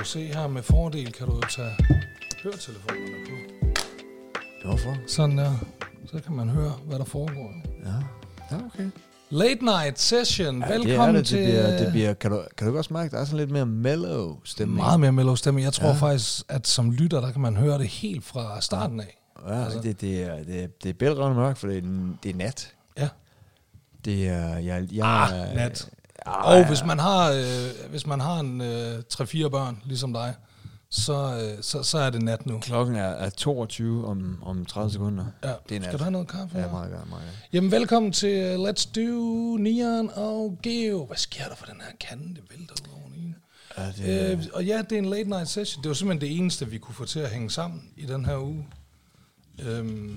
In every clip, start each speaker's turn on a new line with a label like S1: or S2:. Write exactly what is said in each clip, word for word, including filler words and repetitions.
S1: du se her med fordel, kan du jo tage høretelefonerne på.
S2: Hvorfor?
S1: Sådan der. Så kan man høre, hvad der foregår.
S2: Ja, ja okay.
S1: Late night session.
S2: Ja,
S1: Velkommen
S2: det det.
S1: til...
S2: Det bliver, det bliver, kan, du, kan du også mærke, der er sådan lidt mere mellow stemning?
S1: Meget mere mellow stemme. Jeg tror
S2: ja.
S1: faktisk, at som lytter, der kan man høre det helt fra starten af.
S2: Ja, altså. det, det, er, det, er, det er bælragende mørkt, for det er, det er nat.
S1: Ja.
S2: Det er... Jeg, jeg,
S1: ah, nat.
S2: Ah,
S1: og
S2: ja.
S1: hvis man har, øh, hvis man har en øh, tre fire børn, ligesom dig, så, øh, så, så er det nat nu.
S2: Klokken er, er toogtyve om, om tredive sekunder.
S1: Ja.
S2: Det er nat.
S1: Skal du have noget kaffe?
S2: Ja, meget godt, meget godt.
S1: Jamen, velkommen til uh, Let's Do Neon og Geo. Hvad sker der for den her kande? Det vælter ud over den ene.
S2: Ja, det...
S1: øh, og ja, det er en late night session. Det var simpelthen det eneste, vi kunne få til at hænge sammen i den her uge. Øhm,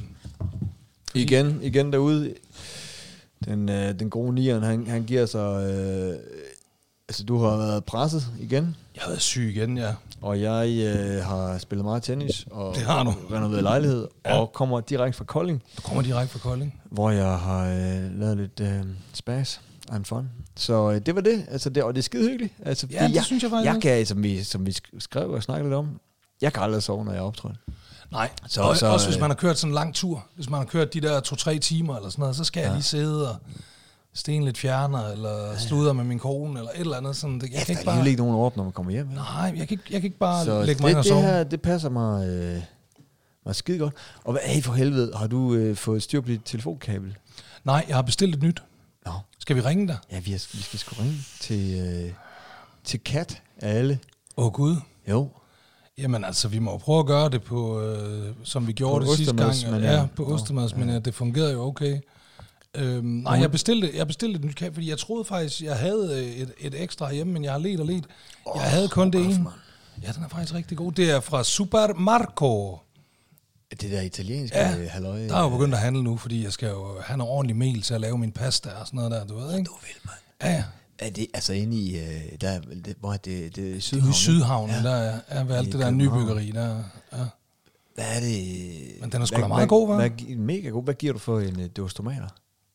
S2: igen, igen derude. Den, øh, den gode Nieren, han, han giver sig... Øh, altså, du har været presset igen.
S1: Jeg har været syg igen, ja.
S2: Og jeg øh, har spillet meget tennis og
S1: det har du.
S2: renoveret lejlighed,
S1: ja.
S2: og kommer direkte fra Kolding.
S1: Du kommer direkte fra Kolding.
S2: Hvor jeg har øh, lavet lidt øh, spas and fun. Så øh, det var det, altså det, og det er skide hyggeligt. Altså,
S1: ja, det
S2: jeg,
S1: synes jeg faktisk.
S2: Jeg kan, som vi, som vi skrev og snakkede lidt om, jeg kan aldrig sove, når jeg optræder.
S1: Nej,
S2: så,
S1: og,
S2: så,
S1: også hvis man har kørt sådan en lang tur, hvis man har kørt de der to-tre timer eller sådan noget, så skal ja. jeg lige sidde og sten lidt fjerner, eller sludre med min kone, eller et eller andet. Sådan. Jeg
S2: ja,
S1: kan ikke
S2: bare... Der er ikke nogen op, når man kommer hjem. Eller?
S1: Nej, jeg kan, ikke, jeg kan ikke bare
S2: så
S1: lægge mig ind og sove.
S2: Det her, det passer mig, øh, mig skide godt. Og hvad, hey, for helvede, har du øh, fået styr på dit telefonkabel?
S1: Nej, jeg har bestilt et nyt.
S2: Nå.
S1: Skal vi ringe der?
S2: Ja, vi, har, vi skal sgu ringe til, øh, til Kat af alle.
S1: Åh oh, Gud.
S2: Jo.
S1: Jamen altså, vi må jo prøve at gøre det på, øh, som vi gjorde det sidste gang. Ja, på Ostermads, men ja, det fungerede jo okay. Øhm, nej, jeg bestilte, jeg bestilte et nyt kabel, fordi jeg troede faktisk, jeg havde et, et ekstra hjemme, men jeg har let og let.
S2: Oh,
S1: jeg havde kun det ene. Ja, den er faktisk rigtig god. Det er fra Supermarco.
S2: Det der italienske
S1: ja,
S2: halløj.
S1: Der er jo begyndt at handle nu, fordi jeg skal jo have noget ordentlig mel til at lave min pasta og sådan noget der, du ved, ikke?
S2: Du vil, mand.
S1: Ja, ja.
S2: Er det altså inde i, uh, der, det, hvor er det, det er Sydhavn?
S1: Det er Sydhavnen, ja. Der er, er ved alt det der nybyggeri, der ja.
S2: Hvad er det?
S1: Men den er sgu da meget god, hva'?
S2: Hvad, mega god. Hvad giver du for en uh, dåse tomater?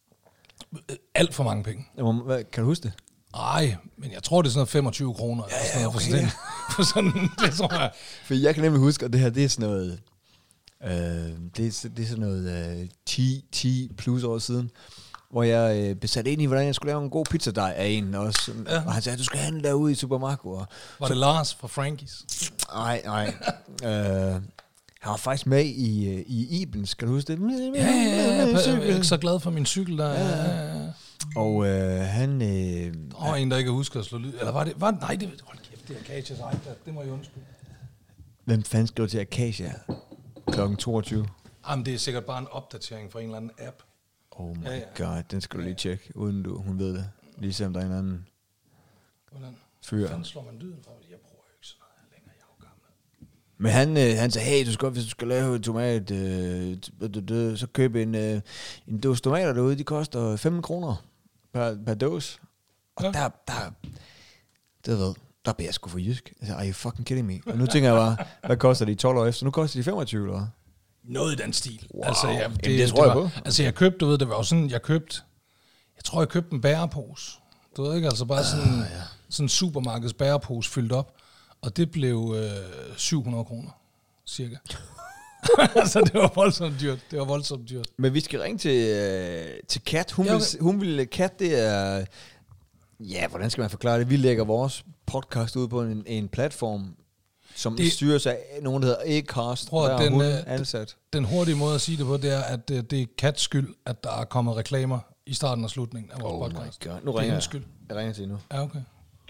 S1: Alt for mange penge.
S2: Hvad, kan du huske det?
S1: Nej, men jeg tror, det er sådan noget femogtyve kroner.
S2: Ja, ja, okay.
S1: For sådan, for sådan, det tror jeg.
S2: For jeg kan nemlig huske, at det her, det er sådan noget, øh, det, er, det er sådan noget øh, ti, ti plus år siden, hvor jeg øh, besatte ind i, hvordan jeg skulle lave en god pizzadej af en også. Ja. Og han sagde, du skal handle derude i Supermarco. Og
S1: var det så, Lars fra Frankies?
S2: Nej, nej. øh, han var faktisk med i, i Ibens, kan du huske det?
S1: Ja, ja, ja. Jeg er ikke så glad for min cykel der.
S2: Ja, ja, ja. Og øh, han... Øh,
S1: og en, der ikke husker at slå lyd. Eller var det... Var, nej, det, hold kæft, det er Akasias iPad. Det må jeg undskylde.
S2: Hvem fanden skrev til Akasia klokken toogtyve?
S1: Jamen, det er sikkert bare en opdatering fra en eller anden app.
S2: Oh my
S1: ja, ja.
S2: god, den skal du lige tjekke, uden du, hun ved det. Lige se, om der er en anden
S1: Hvordan?
S2: fyr.
S1: Hvordan slår man lyden fra? Jeg bruger jo ikke sådan noget længere, jeg er jo gammel.
S2: Men han, øh, han sagde, hey, du skal, hvis du skal lave en tomat, øh, så køb en, øh, en dåse tomater derude, de koster femten kroner per, per dåse. Og ja. der, der, det ved, der bliver jeg sgu for jysk. Altså, are you fucking kidding me? Og nu tænker jeg bare, hvad koster de tolv år efter? Nu koster de femogtyve, eller hvad?
S1: Noget i den stil.
S2: Wow.
S1: Altså, ja, det,
S2: Jamen, det tror det
S1: jeg
S2: var,
S1: på. Altså, jeg købte, du ved, det var jo sådan, jeg købte, jeg tror, jeg købte en bærepose. Du ved ikke, altså bare sådan, uh, ja. sådan en supermarkeds bærepose fyldt op. Og det blev øh, syv hundrede kroner, cirka. Altså, det var voldsomt dyrt. Det var voldsomt dyrt.
S2: Men vi skal ringe til, øh, til Kat. Hun,
S1: ja,
S2: vil, hun vil, Kat, det er, ja, hvordan skal man forklare det? Vi lægger vores podcast ud på en, en platform, som det, styres af nogen, der hedder Acast,
S1: prøv,
S2: der
S1: den,
S2: hun
S1: øh,
S2: ansat.
S1: Den hurtige måde at sige det på, det er, at det, det er Kats skyld, at der er kommet reklamer i starten og slutningen af vores
S2: oh
S1: podcast.
S2: My God. Nu ringer jeg.
S1: Skyld.
S2: Jeg ringer til nu.
S1: Ja, okay.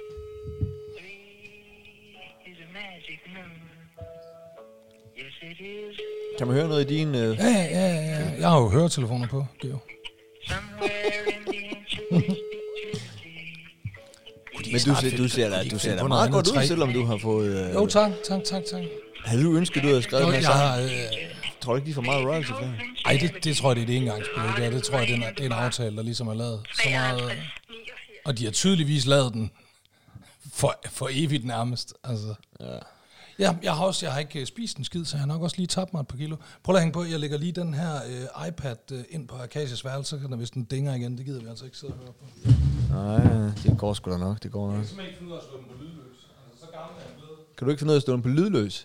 S2: Kan man høre noget i din... Øh...
S1: Ja, ja, ja, ja. Jeg har jo høretelefoner på, Geo.
S2: Men du, ser, du ser da, du ser da meget godt ud, selvom du har fået... Øh...
S1: Jo, tak, tak, tak, tak.
S2: Havde du ønsket, du havde skrevet
S1: jo,
S2: med
S1: jeg har, øh...
S2: Tror du ikke, de får meget royalty for?
S1: Ej, det, det tror jeg, det er et engangsspil. Det, er, det tror jeg, det er, en, det er en aftale, der ligesom er lavet. Så meget, og de har tydeligvis lavet den for, for evigt nærmest. Altså.
S2: Ja.
S1: Ja, jeg har også, jeg har ikke spist en skid, så jeg har nok også lige tabt mig et par kilo. Prøv at hænge på, jeg lægger lige den her øh, iPad øh, ind på Akasias værelse, så kan der vist den dinger igen. Det gider vi altså ikke sidde og høre på.
S2: Nej, det går sgu da nok, det går nok.
S1: Jeg kan simpelthen ikke finde ud af at slå den på lydløs. Altså, så gammel er jeg blevet.
S2: Kan du ikke finde ud af at stå den på lydløs?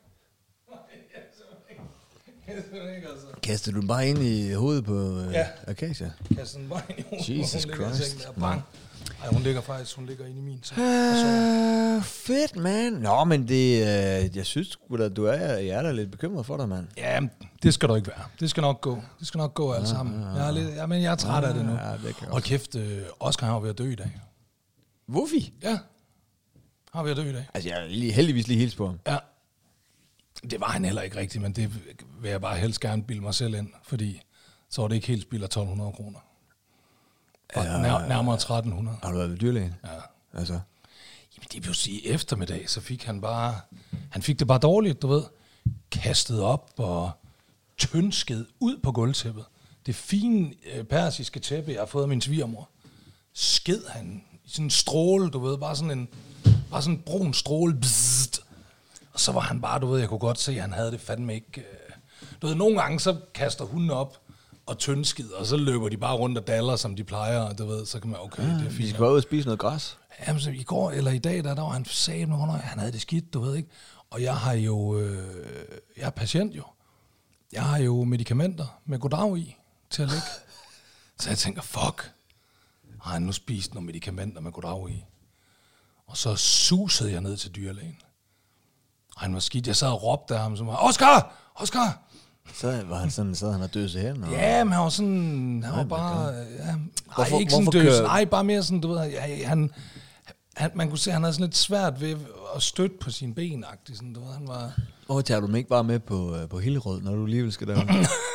S2: Kaster du den bare ind i hovedet på uh,
S1: ja.
S2: Akasia?
S1: Kaster den bare ind i hovedet.
S2: Jesus Christ.
S1: Bang. Ej, hun ligger faktisk, hun ligger inde i min seng.
S2: Uh, fedt, man. Nå, men det, uh, jeg synes at du er, jeg er da lidt bekymret for dig, mand.
S1: Ja, det skal du ikke være. Det skal nok gå. Det skal nok gå alt sammen. Jeg er, lidt, ja, men jeg er træt af det nu.
S2: Ja, det
S1: og kæft, uh, Oscar har ved at dø i dag.
S2: Hvorfor?
S1: Ja, har ved at dø i dag.
S2: Altså, jeg er lige, heldigvis lige hils på ham.
S1: Ja. Det var han heller ikke rigtigt, men det vil jeg bare helst gerne bilde mig selv ind, fordi så var det ikke helt spild af tolv hundrede kroner. Og ja, nær, nærmere tretten hundrede.
S2: Har du været ved dyrlægen?
S1: Ja.
S2: Altså?
S1: Jamen det vil jo sige, eftermiddag, så fik han bare, han fik det bare dårligt, du ved. Kastet op og tyndsket ud på gulvtæppet. Det fine øh, persiske tæppe, jeg har fået af min svigermor, sked han i sådan en stråle, du ved, bare sådan en, bare sådan en brun stråle, bzzzt. Og så var han bare, du ved, jeg kunne godt se, at han havde det fandme ikke. Øh. Du ved, nogle gange så kaster hunden op og tyndskid, og så løber de bare rundt og daller, som de plejer, du ved, så kan man, okay, ja, det er fint.
S2: Vi skal gå ud og spise noget græs.
S1: Jamen, så i går eller i dag, der, der var han sagde med hundrede, han havde det skidt, du ved ikke. Og jeg har jo, øh, jeg er patient jo. Jeg har jo medicamenter med goddag i til at ligge. Så jeg tænker, fuck, har han nu spist nogle medicamenter med goddag i? Og så susede jeg ned til dyrlægen. Og han var skidt. Jeg sad og råbte af ham, som var, Oscar! Oscar!
S2: Så var han sådan, så han har død sig hen. Og...
S1: Ja, men han var sådan, han var bare, ja,
S2: hvorfor,
S1: ej, ikke sådan døs,
S2: kører...
S1: nej, bare mere sådan, du ved, ja, han, han, man kunne se, han havde sådan lidt svært ved at støtte på sine ben, sådan, du ved, han var...
S2: Hvorfor tager du dem ikke bare med på, på Hillerød, når du alligevel skal der?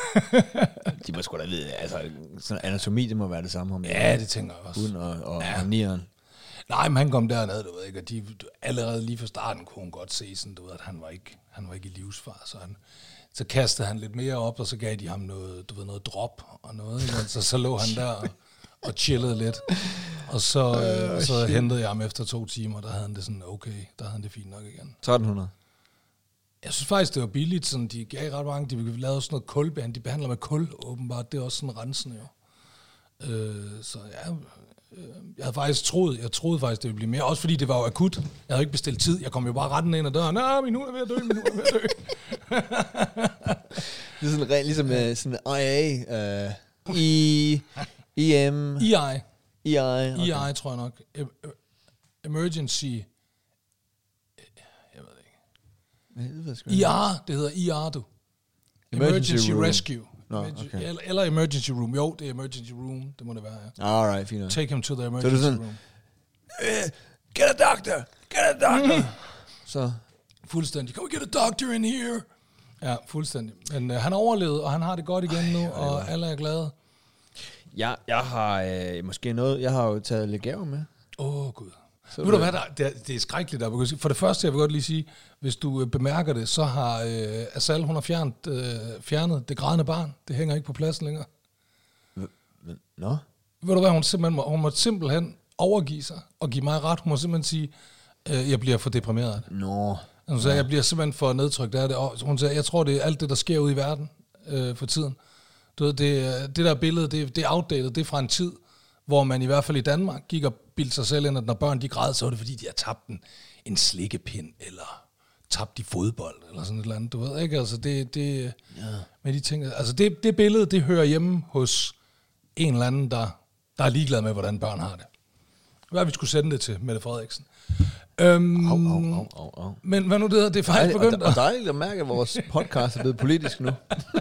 S2: De må sgu da vide, altså, sådan anatomi, det må være det samme. Om
S1: ja, det tænker jeg også.
S2: Uden og, og,
S1: ja.
S2: og nieren.
S1: Nej, men han kom derned, du ved ikke, og de, allerede lige fra starten kunne hun godt se, sådan, du ved, at han var ikke, han var ikke i livsfar, så han... Så kastede han lidt mere op, og så gav de ham noget, du ved, noget drop og noget. Ikke? Så, så lå han der og, og chillede lidt. Og så, øh, uh, så hentede jeg ham efter to timer, der havde han det sådan, okay, der havde han det fint nok igen.
S2: tretten hundrede?
S1: Jeg synes faktisk, det var billigt. Sådan, de gav ret mange, de lavede sådan noget kulbehandling. De behandler med kul, åbenbart. Det er også sådan rensende jo. Øh, så ja, øh, jeg havde faktisk troet, jeg troede faktisk, det ville blive mere. Også fordi det var jo akut. Jeg havde ikke bestilt tid. Jeg kom jo bare retten ind ad døren. Nej, min hund er ved at dø, min hund er ved at dø.
S2: Det er sådan rent ligesom uh, sådan I A, uh, I, E M,
S1: I I.
S2: I I, okay.
S1: I I, tror jeg nok. Emergency. Jeg ved det ikke.
S2: Jeg ved sgu
S1: I R, det hedder I R, du. Emergency, emergency Rescue.
S2: No,
S1: emergency,
S2: okay.
S1: eller, eller Emergency Room. Jo, det er Emergency Room. Det må det være, ja.
S2: Alright, fint.
S1: Take him to the emergency
S2: så sådan,
S1: room.
S2: Uh, get a doctor! Get a doctor! Mm. Så.
S1: Fuldstændig. Can we get a doctor in here? Ja, fuldstændig. Men uh, han har overlevet, og han har det godt igen Ej, nu, og var... alle er glade.
S2: Ja, jeg har øh, måske noget... Jeg har jo taget lidt gaver med.
S1: Åh, oh, Gud. Så ved du hvad, der, det, er, det er skrækkeligt, der. For det første, jeg vil godt lige sige, hvis du øh, bemærker det, så har øh, Asal, hun har fjernet, øh, fjernet det grædende barn. Det hænger ikke på pladsen længere.
S2: Nå? No.
S1: Ved du hvad, hun simpelthen må, hun må simpelthen overgive sig og give mig ret. Hun må simpelthen sige, øh, jeg bliver for deprimeret af det.
S2: Nå.
S1: Hun sagde, jeg bliver simpelthen for nedtrykt af det. Og hun sagde, jeg tror, det er alt det, der sker ude i verden øh, for tiden. Du ved, det, det der billede, det, det er outdated, det er fra en tid, hvor man i hvert fald i Danmark gik og bildte sig selv ind, at når børn de græd, så var det fordi, de har tabt en, en slikkepind, eller tabt i fodbold, eller sådan et eller andet, du ved ikke? Altså det, det, ja. med de ting, altså det, det billede, det hører hjemme hos en eller anden, der, der er ligeglad med, hvordan børn har det. Hvad vi skulle sende det til, Mette Frederiksen. Øhm,
S2: au, au, au, au, au.
S1: Men hvad nu det hedder, det er faktisk
S2: Ej,
S1: begyndt.
S2: Og, og dejligt at mærke, at vores podcast er blevet politisk nu.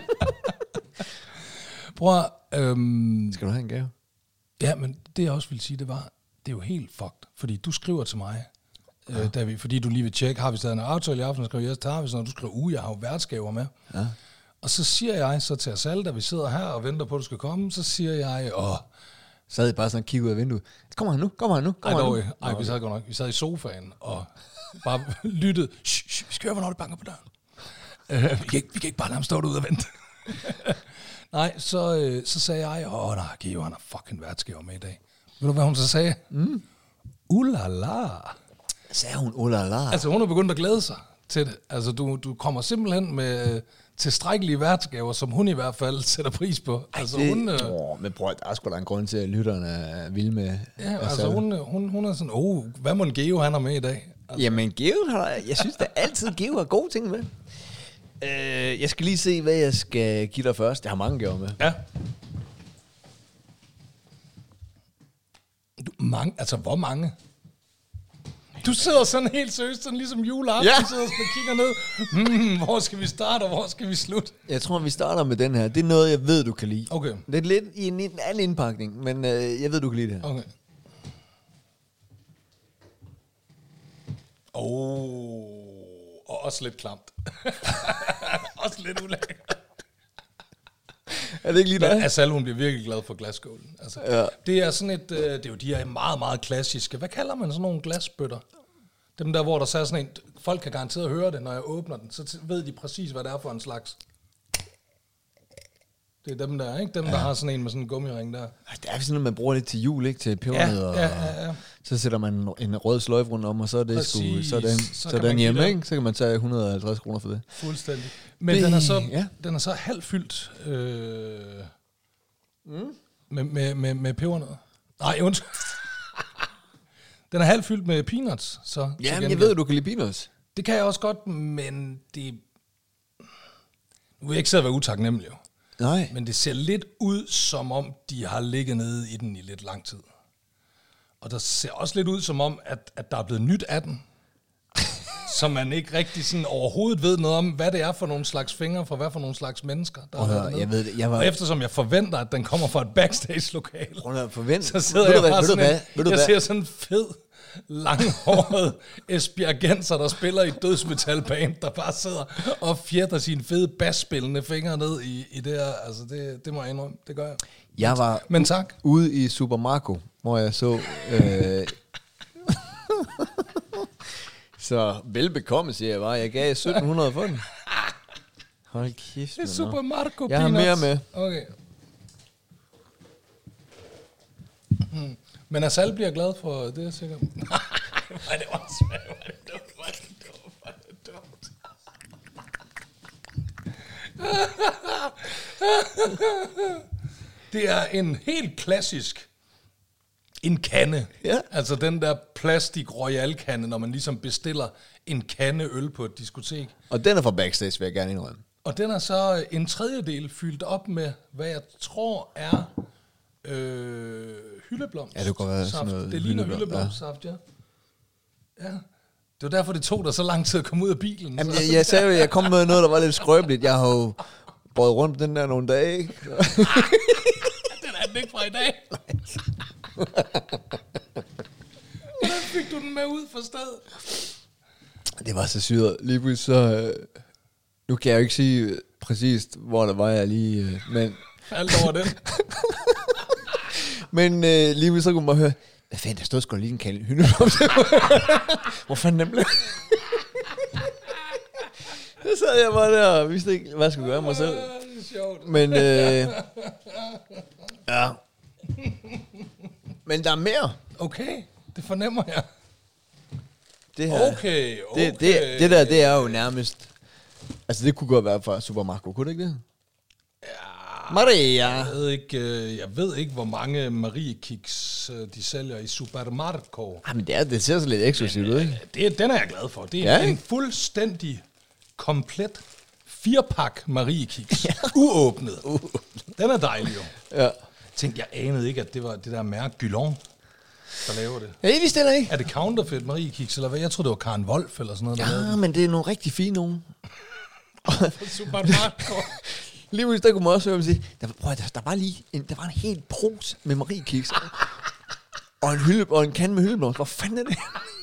S1: Bror, øhm,
S2: skal du have en gave?
S1: Ja, men det jeg også vil sige, det var, det er jo helt fucked, fordi du skriver til mig, ja. øh, David, fordi du lige vil tjekke, har vi stadig en aftale i aften, skriver jeg til Harvey, når du skriver, uge, jeg har jo værtsgaver med. Ja. Og så siger jeg så til os alle, da vi sidder her og venter på, at du skal komme, så siger jeg, åh,
S2: så sad jeg bare sådan og kiggede ud af vinduet. Kommer han nu? Kommer han nu? Kommer
S1: ej,
S2: han
S1: nu?
S2: nu?
S1: Ej, vi sad godt nok. Vi sad i sofaen og bare lyttede. Shh, shh, vi skal høre, hvornår det banker på døren. Uh, vi, kan ikke, vi kan ikke bare lade ham stå derude og vente. Nej, så, øh, så sagde jeg, åh nej, Geo, han har fucking værtsgaver med i dag. Ved du, hvad hun så sagde? Mm. Ulala.
S2: Sagde hun ulala?
S1: Altså, hun har begyndt at glæde sig til det. Altså, du, du kommer simpelthen med tilstrækkelige værtsgaver, som hun i hvert fald sætter pris på. Altså,
S2: Ej, det,
S1: hun, øh,
S2: åh, men prøv, der er sgu da en grund til, at lytterne er vilde med.
S1: Ja, altså, hun, hun, hun er sådan, åh, oh, hvad må en Geo, han har med i dag? Altså.
S2: Jamen, Geo har, jeg synes da altid, Geo har gode ting med. Øh, jeg skal lige se, hvad jeg skal give dig først. Jeg har mange gaver med.
S1: Ja. Du, mange, altså, hvor mange? Du sidder sådan helt seriøst, sådan ligesom juleaften, ja. Sidder og kigger ned. Hmm, hvor skal vi starte, og hvor skal vi slutte?
S2: Jeg tror, vi starter med den her. Det er noget, jeg ved, du kan lide.
S1: Okay.
S2: Det er lidt i en, en anden indpakning, men øh, jeg ved, du kan lide det her.
S1: Okay. Oh, og også lidt klamt. Også lidt ulækkert.
S2: Er det ikke lige dig?
S1: Men Asal, hun bliver virkelig glad for glasskålen. Altså,
S2: ja.
S1: Det er sådan et, øh, det er jo de her meget, meget klassiske. Hvad kalder man sådan nogle glasbøtter? Dem der, hvor der så er sådan en, folk kan garanteret høre det, når jeg åbner den, så ved de præcis, hvad det er for en slags. Det er dem der, ikke? Dem, ja. Der har sådan en med sådan en gummiring der.
S2: Det er sådan noget, man bruger lidt til jul, ikke? Til pebernødder.
S1: Ja, ja, ja, ja.
S2: Så sætter man en rød sløjfe rundt om, og så er det sgu, så er den, så så den hjemme, ikke? Så kan man tage et hundrede og halvtreds kroner for det.
S1: Fuldstændig. Men det, den, er så, ja. den er så halvfyldt øh, mm. med, med, med, med pebernødder. Nej, undskyld. Den er halvfyldt med peanuts. Så,
S2: ja,
S1: så
S2: men jeg ved, du kan lide peanuts.
S1: Det kan jeg også godt, men det... Nu vil jeg ikke sidde og være utaknemmelig, jo.
S2: Nej.
S1: Men det ser lidt ud, som om de har ligget nede i den i lidt lang tid. Og der ser også lidt ud, som om, at, at der er blevet nyt af den. Så man ikke rigtig sådan overhovedet ved noget om, hvad det er for nogle slags fingre, for hvad for nogle slags mennesker, der
S2: Prøv,
S1: er dernede.
S2: Jeg ved det, jeg var...
S1: Og eftersom jeg forventer, at den kommer fra et backstage-lokale,
S2: forvent...
S1: så sidder
S2: ved
S1: jeg
S2: hvad,
S1: bare sådan
S2: hvad,
S1: en,
S2: ved du
S1: jeg
S2: hvad?
S1: ser sådan en fed, langhåret esbjergenser, der spiller i et dødsmetalband, der bare sidder og fjerter sine fede basspillende fingre ned i, i det her. Altså, det, det må jeg indrømme. Det gør jeg.
S2: Jeg var
S1: Men tak.
S2: ude i Supermarco, hvor jeg så... Øh, så velbekomme, siger jeg bare. Jeg gav sytten hundrede for den. Hold kæft.
S1: Det er Supermarco
S2: jeg
S1: peanuts.
S2: Jeg har mere med.
S1: Okay. Hmm. Men Asal bliver glad for det, er sikkert. Nej, hvor er det åndssvagt. Hvor er det dumt. Hvor er det dumt. Hvor er det dumt. Det er en helt klassisk en kande.
S2: Ja.
S1: Altså den der plastik royal kande, når man ligesom bestiller en kande øl på et diskotek.
S2: Og den er fra backstage, vil jeg gerne indrømme.
S1: Og den er så en tredjedel fyldt op med, hvad jeg tror er øh, hyldeblomst.
S2: Ja, det kunne være sådan noget.
S1: Det ligner hyldeblomstsaft, ja. ja. Det var derfor, det tog dig så lang tid at komme ud af bilen.
S2: Jamen, jeg, jeg sagde jo, jeg kom med noget, der var lidt skrøbeligt. Jeg har jo båret rundt den der nogle dage, ikke?
S1: Den er den ikke fra i dag. Hvordan fik du den med ud fra stedet?
S2: Det var så syret. Lige pludselig så... Øh, nu kan jeg jo ikke sige præcist, hvor der var jeg lige... Øh, men...
S1: Alt over den.
S2: men øh, lige pludselig så kunne man høre... Hvad fanden, der stod sgu lige en kalde hyndeblomst. Hvor fanden den blev? Så sad jeg bare der og vidste ikke, hvad jeg skulle gøre mig selv.
S1: Det er sjovt.
S2: Men... Øh, ja... Men der er mere.
S1: Okay, det fornemmer jeg.
S2: Det her,
S1: okay, okay.
S2: Det, det, det der, det er jo nærmest... Altså, det kunne godt være fra Supermarco, kunne det ikke det?
S1: Ja,
S2: Maria.
S1: Jeg ved ikke, jeg ved ikke hvor mange Marie-kiks de sælger i Supermarco.
S2: Ah, men det, er, det ser så lidt eksklusivt ud, ikke?
S1: Det, den er jeg glad for. Det er
S2: ja,
S1: en fuldstændig komplet firepak Marie-kiks. Ja. Uåbnet. Den er dejlig jo.
S2: Ja.
S1: Tænk, jeg anede ikke, at det var det der mærke Gylon, der laver det.
S2: Ja, det vidste jeg ikke.
S1: Er det counterfeit Marie-kiks, eller hvad? Jeg troede, det var Karen Wolf eller sådan noget.
S2: Ja,
S1: der
S2: men det er nogle rigtig fine nogen.
S1: Supermarco.
S2: Lige pludselig, der kunne man også høre mig sige, der, prøv, der, der var lige en, der var en helt pros med Marie-kiks. og, en hylde, og en kande med hyldeblomst. Hvor fanden er det?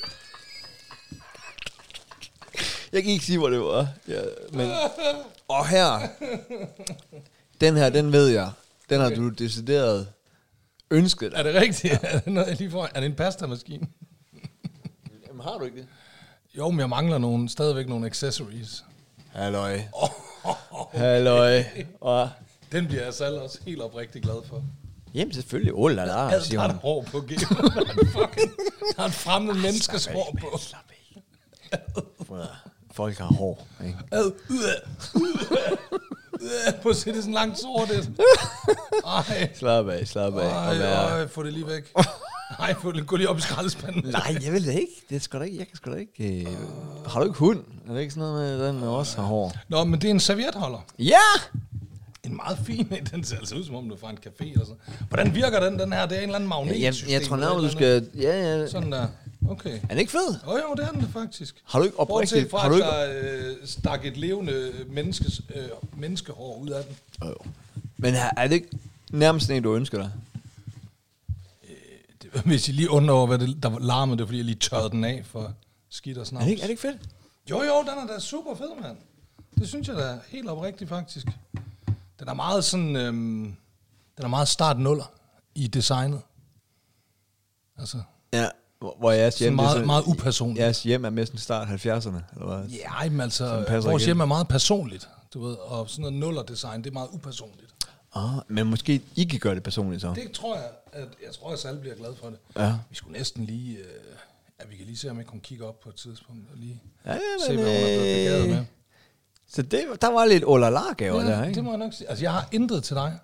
S2: Jeg kan ikke sige, hvor det var. Ja, men, og her, den her, den ved jeg. Den har du decideret ønsket dig.
S1: Er det rigtigt? Er det, noget, jeg lige får? Er det en pastamaskine?
S2: Jamen, har du ikke det?
S1: Jo, men jeg mangler nogle, stadigvæk nogle accessories.
S2: Halløj. Halløj. Og
S1: den bliver jeg selv også helt oprigtig glad for.
S2: Jamen selvfølgelig. Oh la la,
S1: Alt har et hår på Geo. Der er et fremmed menneskes hår på.
S2: Slap af. Folk har hår, ikke?
S1: Ad, Prøv at se, det er sådan langt sort. Ej.
S2: Slap af, slap af.
S1: Ej, ej, få det lige væk. Nej, gå lige op i skraldespanden.
S2: Nej, jeg vil det ikke. Det skal da ikke. Jeg kan sgu da ikke. Øh... Har du ikke hund? Er det ikke sådan noget med, den også har hår?
S1: Nå, men det er en servietholder.
S2: Ja!
S1: En meget fin en. Den ser altså ud, som om du er fra en café eller sådan. Hvordan virker den, den her? Det er en eller anden magnetsystem.
S2: Jeg, jeg tror nærmere, du skal... Ja, ja.
S1: Sådan der. Okay.
S2: Er den ikke fed?
S1: Åh oh, jo, det er den faktisk.
S2: Har du ikke oprigtigt...
S1: Bortset fra,
S2: har du ikke...
S1: at der øh, stak et levende menneskes, øh, menneskehår ud af den.
S2: Oh, jo. Men er det ikke nærmest en, du ønsker dig?
S1: Øh, det, hvis I lige undrer over, hvad det, der larmede, det er, fordi jeg lige tørrede den af for skidt og snaps.
S2: Er det ikke, er det ikke fedt?
S1: Jo, jo, den er da super fed, mand. Det synes jeg da er helt oprigtigt, faktisk. Den er meget sådan... Øhm, den er meget start nuller i designet. Altså...
S2: Ja, hvor, hvor jeres hjem...
S1: meget,
S2: sådan,
S1: meget upersonligt.
S2: Jeres hjem er næsten start halvfjerdserne, eller hvad?
S1: Ja, men altså... Vores hjem er meget personligt, du ved. Og sådan noget nuller-design, det er meget upersonligt.
S2: Ah, men måske I kan gøre det personligt så.
S1: Det tror jeg, at jeg tror, at alle bliver glad for det.
S2: Ja.
S1: Vi skulle næsten lige... Øh, ja, vi kan lige se, om jeg kan kigge op på et tidspunkt og lige
S2: ja, men,
S1: se, hvad hun er blevet begavet med.
S2: Så det, der var lidt olala-gaver
S1: Ja,
S2: der, ikke?
S1: det må jeg nok sige. Altså, jeg har intet til dig.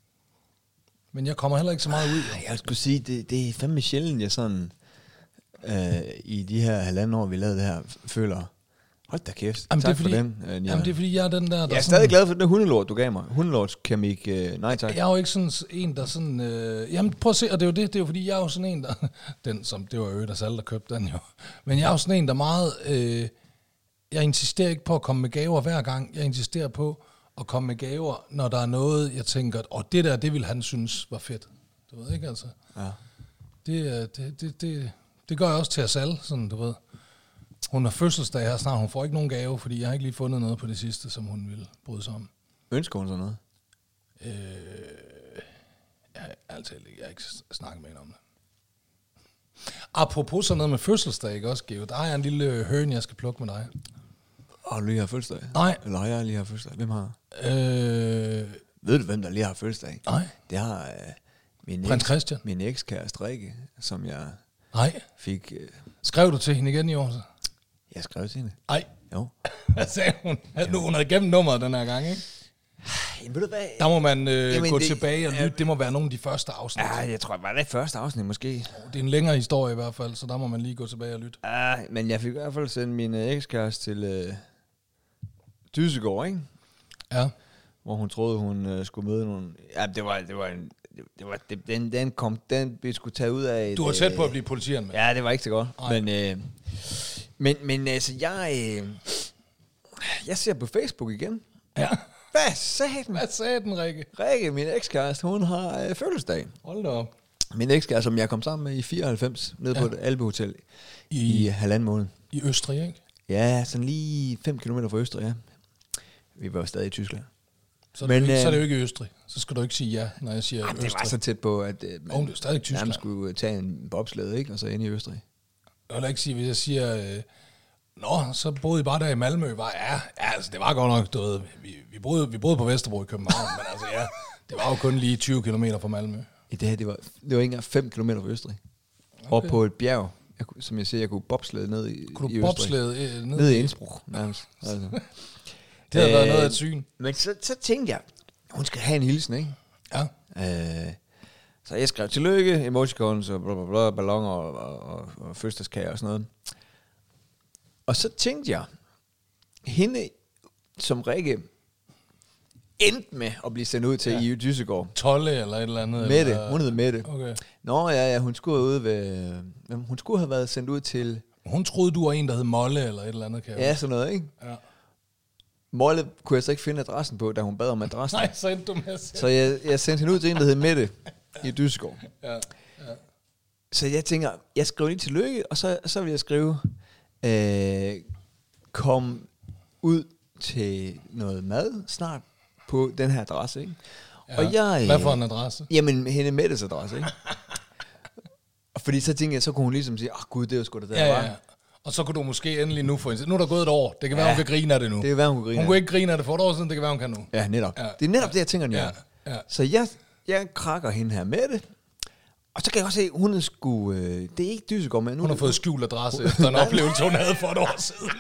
S1: Men jeg kommer heller ikke så meget ud.
S2: Ah, jeg skulle sige, det, det er fandme sjældent, jeg sådan... Øh, i de her halvanden år, vi lavede det her, føler... Hold da kæft,
S1: Jamen,
S2: tak
S1: det er fordi,
S2: for den. Øh,
S1: jamen, det er fordi, jeg er den der... der
S2: jeg er
S1: sådan,
S2: stadig glad for den hundelort, du gav mig. Hundelort kan ikke... Øh, nej, tak.
S1: Jeg er jo ikke sådan en, der sådan... Øh, jamen, prøv at se, og det er jo det. Det er jo fordi, jeg er jo sådan en, der... Den, som, det var jo der selv, der købte den jo. Men jeg er jo sådan en, der meget... Øh, jeg insisterer ikke på at komme med gaver hver gang. Jeg insisterer på at komme med gaver, når der er noget, jeg tænker, åh, det der, det ville han synes var fedt. Du ved ikke, altså?
S2: Ja.
S1: Det, det, det, det, det gør jeg også til os alle, sådan, du ved. Hun har fødselsdag her snart, hun får ikke nogen gave, fordi jeg har ikke lige fundet noget på det sidste, som hun ville bryde sig om.
S2: Ønsker hun så noget?
S1: Øh, jeg har altid ikke, jeg har ikke snakket med hende om det. Apropos sådan noget med fødselsdag, ikke også, Geo? Der har jeg en lille høne, jeg skal plukke med dig.
S2: Har du lige har fødselsdag?
S1: Nej.
S2: Eller har jeg lige har fødselsdag? Hvem har?
S1: Øh,
S2: Ved du, hvem der lige har fødselsdag?
S1: nej.
S2: Det har øh, min,
S1: Prins
S2: eks,
S1: Christian?
S2: min ekskæreste Rikke, som jeg
S1: Nej.
S2: fik... Øh,
S1: Skrev du til hende igen i år så?
S2: jeg skrev til hende.
S1: Nej.
S2: Jo.
S1: Hvad sagde hun? Nu, hun havde gennem nummeret den her gang, ikke?
S2: Jamen, ved du hvad?
S1: Der må man øh,
S2: Jamen,
S1: gå
S2: det-
S1: tilbage og lytte.
S2: ja,
S1: Det må være nogle af de første afsnit.
S2: Ja, jeg tror, det var det første afsnit måske.
S1: Det er en længere historie i hvert fald, så der må man lige gå tilbage og lytte.
S2: Ja, men jeg fik i hvert fald sendt min øh, ekskæreste til øh, Dysegård, ikke?
S1: Ja.
S2: Hvor hun troede, hun øh, skulle møde nogle... Ja, det var, det var en... Det, det var, det, den, den kom... Den vi skulle tage ud af...
S1: Du var
S2: et,
S1: tæt på
S2: øh,
S1: at blive politieren med.
S2: Ja, det var ikke så godt.
S1: Nej.
S2: Men, øh, men, men altså, jeg... Øh, jeg ser på Facebook igen.
S1: Ja.
S2: Hvad sagde den?
S1: Hvad sagde den, Rikke?
S2: Rikke, min ekskæreste, hun har øh, fødselsdag.
S1: Hold da op.
S2: Min ekskæreste, som jeg kom sammen med i fireoghalvfems, nede ja. på et alpehotel i,
S1: I,
S2: i halvanden måned.
S1: I Østrig, ikke?
S2: Ja, sådan lige fem kilometer fra Østrig, ja. Vi var stadig i Tyskland.
S1: Så er, det
S2: Men,
S1: jo ikke, så er det
S2: øh,
S1: jo ikke i Østrig. Så skal du ikke sige ja, når jeg siger
S2: Ej,
S1: Østrig.
S2: det var så tæt på, at øh, man
S1: Oh, det er stadig Tyskland.
S2: nærmest skulle tage en bobslede, ikke? Og så ind i Østrig.
S1: Jeg vil ikke sige, hvis jeg siger... Øh, Nå, så boede I bare der i Malmø. Var, ja, ja, altså det var godt nok, du ved, vi, vi, boede, vi boede på Vesterbro i København, men altså ja, det var jo kun lige tyve kilometer fra Malmø.
S2: I det her, det var, det var ikke engang fem kilometer fra Østrig. Okay. Og på et bjerg, jeg, kunne- som jeg siger, jeg kunne bobslede ned i,
S1: Kunne
S2: i
S1: du
S2: Østrig.
S1: bobslæde øh, ned?
S2: Ned i Innsbruck, nærmest. Altså.
S1: Det havde været
S2: Øh,
S1: noget af et syn.
S2: Men så, så tænkte jeg, hun skal have en hilsen, ikke?
S1: Ja.
S2: Øh, så jeg skrev tillykke, emojicons og bla bla bla, balloner og, og, og, og fødselsdagskager og sådan noget. Og så tænkte jeg, hende som Rikke endte med at blive sendt ud til ja. i Dysegård.
S1: Tolle eller et eller andet?
S2: Mette,
S1: eller?
S2: hun hed Mette.
S1: Okay.
S2: Nå ja, ja, hun skulle ud ved, hvem- hun skulle have været sendt ud til,
S1: Hun troede, du var en, der hed Molle eller et eller andet, kan jeg
S2: ja,
S1: huske.
S2: sådan noget, ikke?
S1: Ja.
S2: Molle kunne jeg så ikke finde adressen på, da hun bad om adressen.
S1: Nej, så endte du med at
S2: Så jeg, jeg sendte hende ud til en, der hed Mette i Dysegård.
S1: Ja.
S2: Så jeg tænker, jeg skriver lige tillykke, og så, så vil jeg skrive, øh, kom ud til noget mad snart på den her adresse, ikke?
S1: Ja.
S2: Og jeg,
S1: Hvad for en adresse?
S2: Jamen, hende Mettes adresse, ikke? Og fordi så tænkte jeg, så kunne hun ligesom sige, åh oh, gud, det er jo sgu da der,
S1: Ja,
S2: var.
S1: ja. Og så kunne du måske endelig nu få en... Nu er der gået et år. Det kan være,
S2: Ja.
S1: hun kan grine af det nu.
S2: Det kan være, hun kunne grine
S1: Hun
S2: af
S1: kunne ikke grine af det for et år siden, det kan være, hun kan nu.
S2: Ja, netop.
S1: Ja.
S2: Det er netop det, jeg tænker, ja.
S1: Ja, ja.
S2: Så jeg, jeg krakker hende her med det. Og så kan jeg også se, hun er sgu... Øh, det er ikke Dysegård, men nu...
S1: Hun har fået skjult adresse efter en oplevelse, hun havde for et år siden.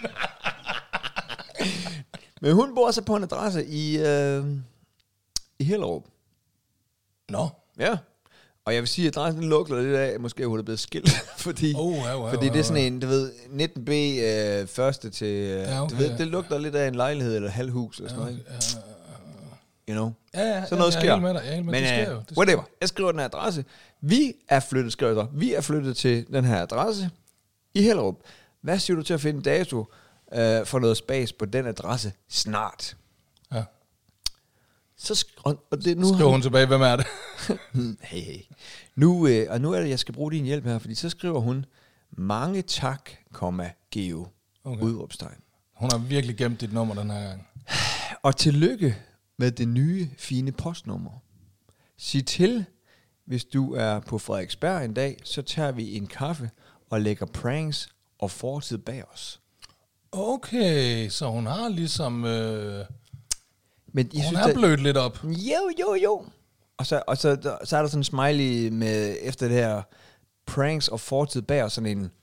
S2: Men hun bor så på en adresse i, øh, i Hellerup.
S1: Nå.
S2: Ja. Og jeg vil sige, at adressen lugter lidt af, måske hun er blevet skilt, fordi,
S1: oh, ja, ja,
S2: fordi
S1: ja,
S2: det er sådan en, du ved, nitten B øh, første til, øh,
S1: ja, okay,
S2: du ved, det lugter lidt af en lejlighed eller halvhus eller sådan
S1: ja,
S2: noget.
S1: okay, ja,
S2: You know?
S1: ja, ja,
S2: så noget
S1: jeg
S2: sker.
S1: Er med dig. Jeg er med.
S2: Men
S1: det sker
S2: uh,
S1: jo. Det
S2: whatever, jeg skriver den her adresse. Vi er flyttet, skriver jeg så. Vi er flyttet til den her adresse i Hellerup. Hvad siger du til at finde dato uh, for noget spas på den adresse snart?
S1: Ja.
S2: Så sk- og, og det, nu
S1: Skriver
S2: har
S1: hun tilbage, hvem er det?
S2: hey, hey. Nu, øh, og nu er det, jeg skal bruge din hjælp her, fordi så skriver hun, mange tak, komma, Geo,
S1: Okay.
S2: udråbstegn.
S1: Hun har virkelig gemt dit nummer den her gang.
S2: Og tillykke med det nye, fine postnummer. Sig til, hvis du er på Frederiksberg en dag, så tager vi en kaffe og lægger pranks og fortid bag os.
S1: Okay, så hun har ligesom... Øh,
S2: Men jeg
S1: hun
S2: synes,
S1: er blødt lidt op.
S2: Jo, jo, jo. Og så, og så, der, så er der sådan en smiley med, efter det her, pranks og fortid bag os, sådan en...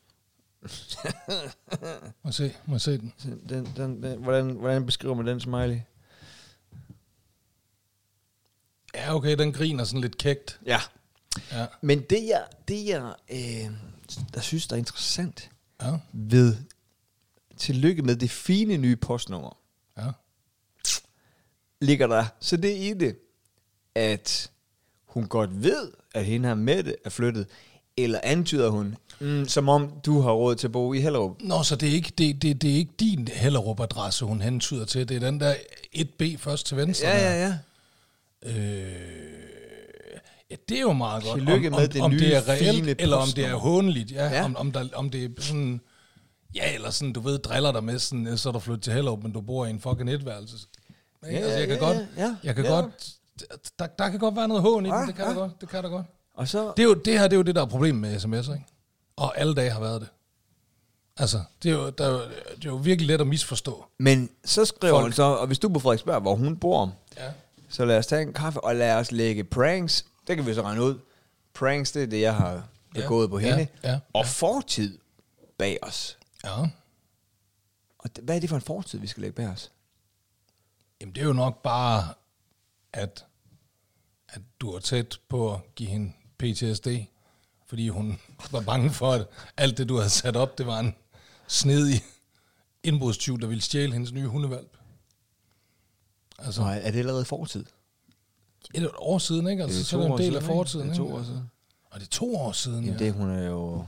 S1: Må se, må se den.
S2: Den, den, den, hvordan, hvordan beskriver man den smiley?
S1: Ja, okay, den griner sådan lidt kægt.
S2: Ja.
S1: Ja.
S2: Men det jeg, det jeg øh, der synes, der er interessant
S1: Ja,
S2: ved tillykke med det fine nye postnummer,
S1: ja.
S2: ligger der så det i det, at hun godt ved, at hende her Mette er flyttet, eller antyder hun, mm, som om du har råd til at bo i Hellerup?
S1: Nå, så det er ikke, det, det, det er ikke din Hellerup-adresse, hun hentyder til. Det er den der et B først til venstre.
S2: Ja,
S1: der.
S2: ja, ja.
S1: Øh, ja, det er jo meget godt.
S2: Tillykke
S1: om,
S2: med
S1: om,
S2: det
S1: om
S2: nye,
S1: det er reelt,
S2: fine
S1: eller om det er
S2: postnummer.
S1: hånligt. Ja,
S2: Ja.
S1: Om, om, der, om det er sådan... Ja, eller sådan, du ved, driller dig med sådan, så er du flyttet til Hellerup, men du bor i en fucking etværelse. Ja, altså, jeg kan
S2: ja,
S1: godt...
S2: ja,
S1: jeg kan
S2: ja.
S1: godt der, der kan godt være noget hån i
S2: Ja,
S1: den, det kan
S2: ja.
S1: der godt. Det kan der godt.
S2: Og så...
S1: Det, er jo, det her, det er jo det, der er problemet med sms'er, ikke? Og alle dage har været det. Altså, det er jo, der er jo, det er jo virkelig let at misforstå.
S2: Men så skriver
S1: Folk.
S2: hun så, og hvis du er på Frederiksberg, hvor hun bor,
S1: Ja.
S2: så lad os tage en kaffe, og lad os lægge pranks. Det kan vi så regne ud. Pranks, det er det, jeg har begået på
S1: Ja,
S2: hende.
S1: ja,
S2: Og fortid bag os.
S1: Ja.
S2: Og det, hvad er det for en fortid, vi skal lægge bag os?
S1: Jamen, det er jo nok bare, at, at du er tæt på at give hende P T S D, fordi hun var bange for, at alt det, du havde sat op, det var en snedig indbrudstyv, der ville stjæle hendes nye hundevalp. Altså,
S2: Så er det allerede fortid?
S1: et, et år siden, ikke? Altså,
S2: Det er
S1: så er det
S2: to
S1: en
S2: år
S1: del
S2: siden,
S1: af
S2: ikke?
S1: fortiden.
S2: Det er to
S1: ikke?
S2: år siden.
S1: Og det er to år siden,
S2: Jamen,
S1: ja.
S2: det hun er jo...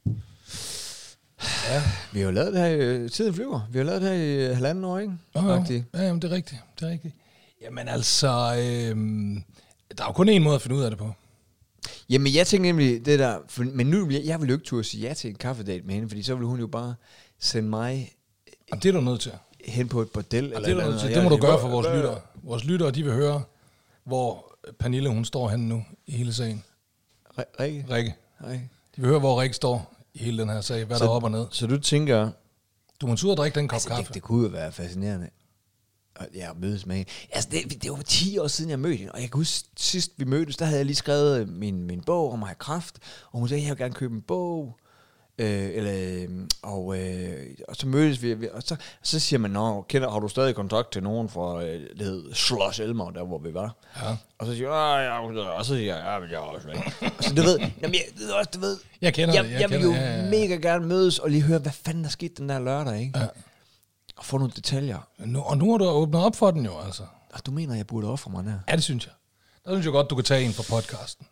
S1: Ja.
S2: Vi har jo lavet det her i... Tiden flyver. Vi har lavet det her i halvanden år, ikke?
S1: Jo, jo.
S2: Faktisk.
S1: Ja, jamen, det er rigtigt. Det er rigtigt. Jamen altså, øhm, der er jo kun én måde at finde ud af det på.
S2: Jamen, jeg tænker nemlig det der... For, men nu vil jeg, jeg vil jo ikke turde sige ja til en kaffedate med hende, fordi så vil hun jo bare sende mig
S1: Og det er du nødt til.
S2: hen på et bordel.
S1: Og
S2: Eller
S1: det, er du
S2: et
S1: nødt til.
S2: eller
S1: Det må du
S2: andet.
S1: gøre for vores lyttere. Vores lyttere, de vil høre, hvor Pernille, hun står henne nu i hele sagen.
S2: Ri- Rikke?
S1: Rikke.
S2: Rikke.
S1: De vil høre, hvor Rikke står i hele den her sag. Hvad
S2: Så-
S1: der er op og ned.
S2: Så du tænker...
S1: Du må ud og drikke den kop
S2: Altså,
S1: kaffe.
S2: det, det kunne jo være fascinerende. Og jeg mødes med hende. Altså, det, det var ti år siden, jeg mødte hende. Og jeg kan huske, sidst vi mødtes, der havde jeg lige skrevet min, min bog om at have kræft. Og hun sagde, jeg vil gerne købe en bog. Øh, eller, og, øh, og så mødtes vi, og så, så siger man, nå, kender, har du stadig kontakt til nogen fra, øh, det hed Schloss Elmer, der hvor vi var.
S1: Ja.
S2: Og så siger jeg, ja, og så siger jeg, ja, men jeg er også væk. Og så du ved, jamen, jeg, du ved også, du ved,
S1: Jeg kender
S2: jeg,
S1: det.
S2: jeg,
S1: Jeg,
S2: jeg vil
S1: kender,
S2: jo
S1: ja, ja, ja.
S2: mega gerne mødes og lige høre, hvad fanden der skete den der lørdag, ikke?
S1: Ja.
S2: Og få nogle detaljer.
S1: Nu, og nu har du åbnet op for den jo, altså.
S2: Og du mener, jeg burde ofre mig der?
S1: Ja, det synes jeg. Der synes jeg godt, du kan tage en fra podcasten.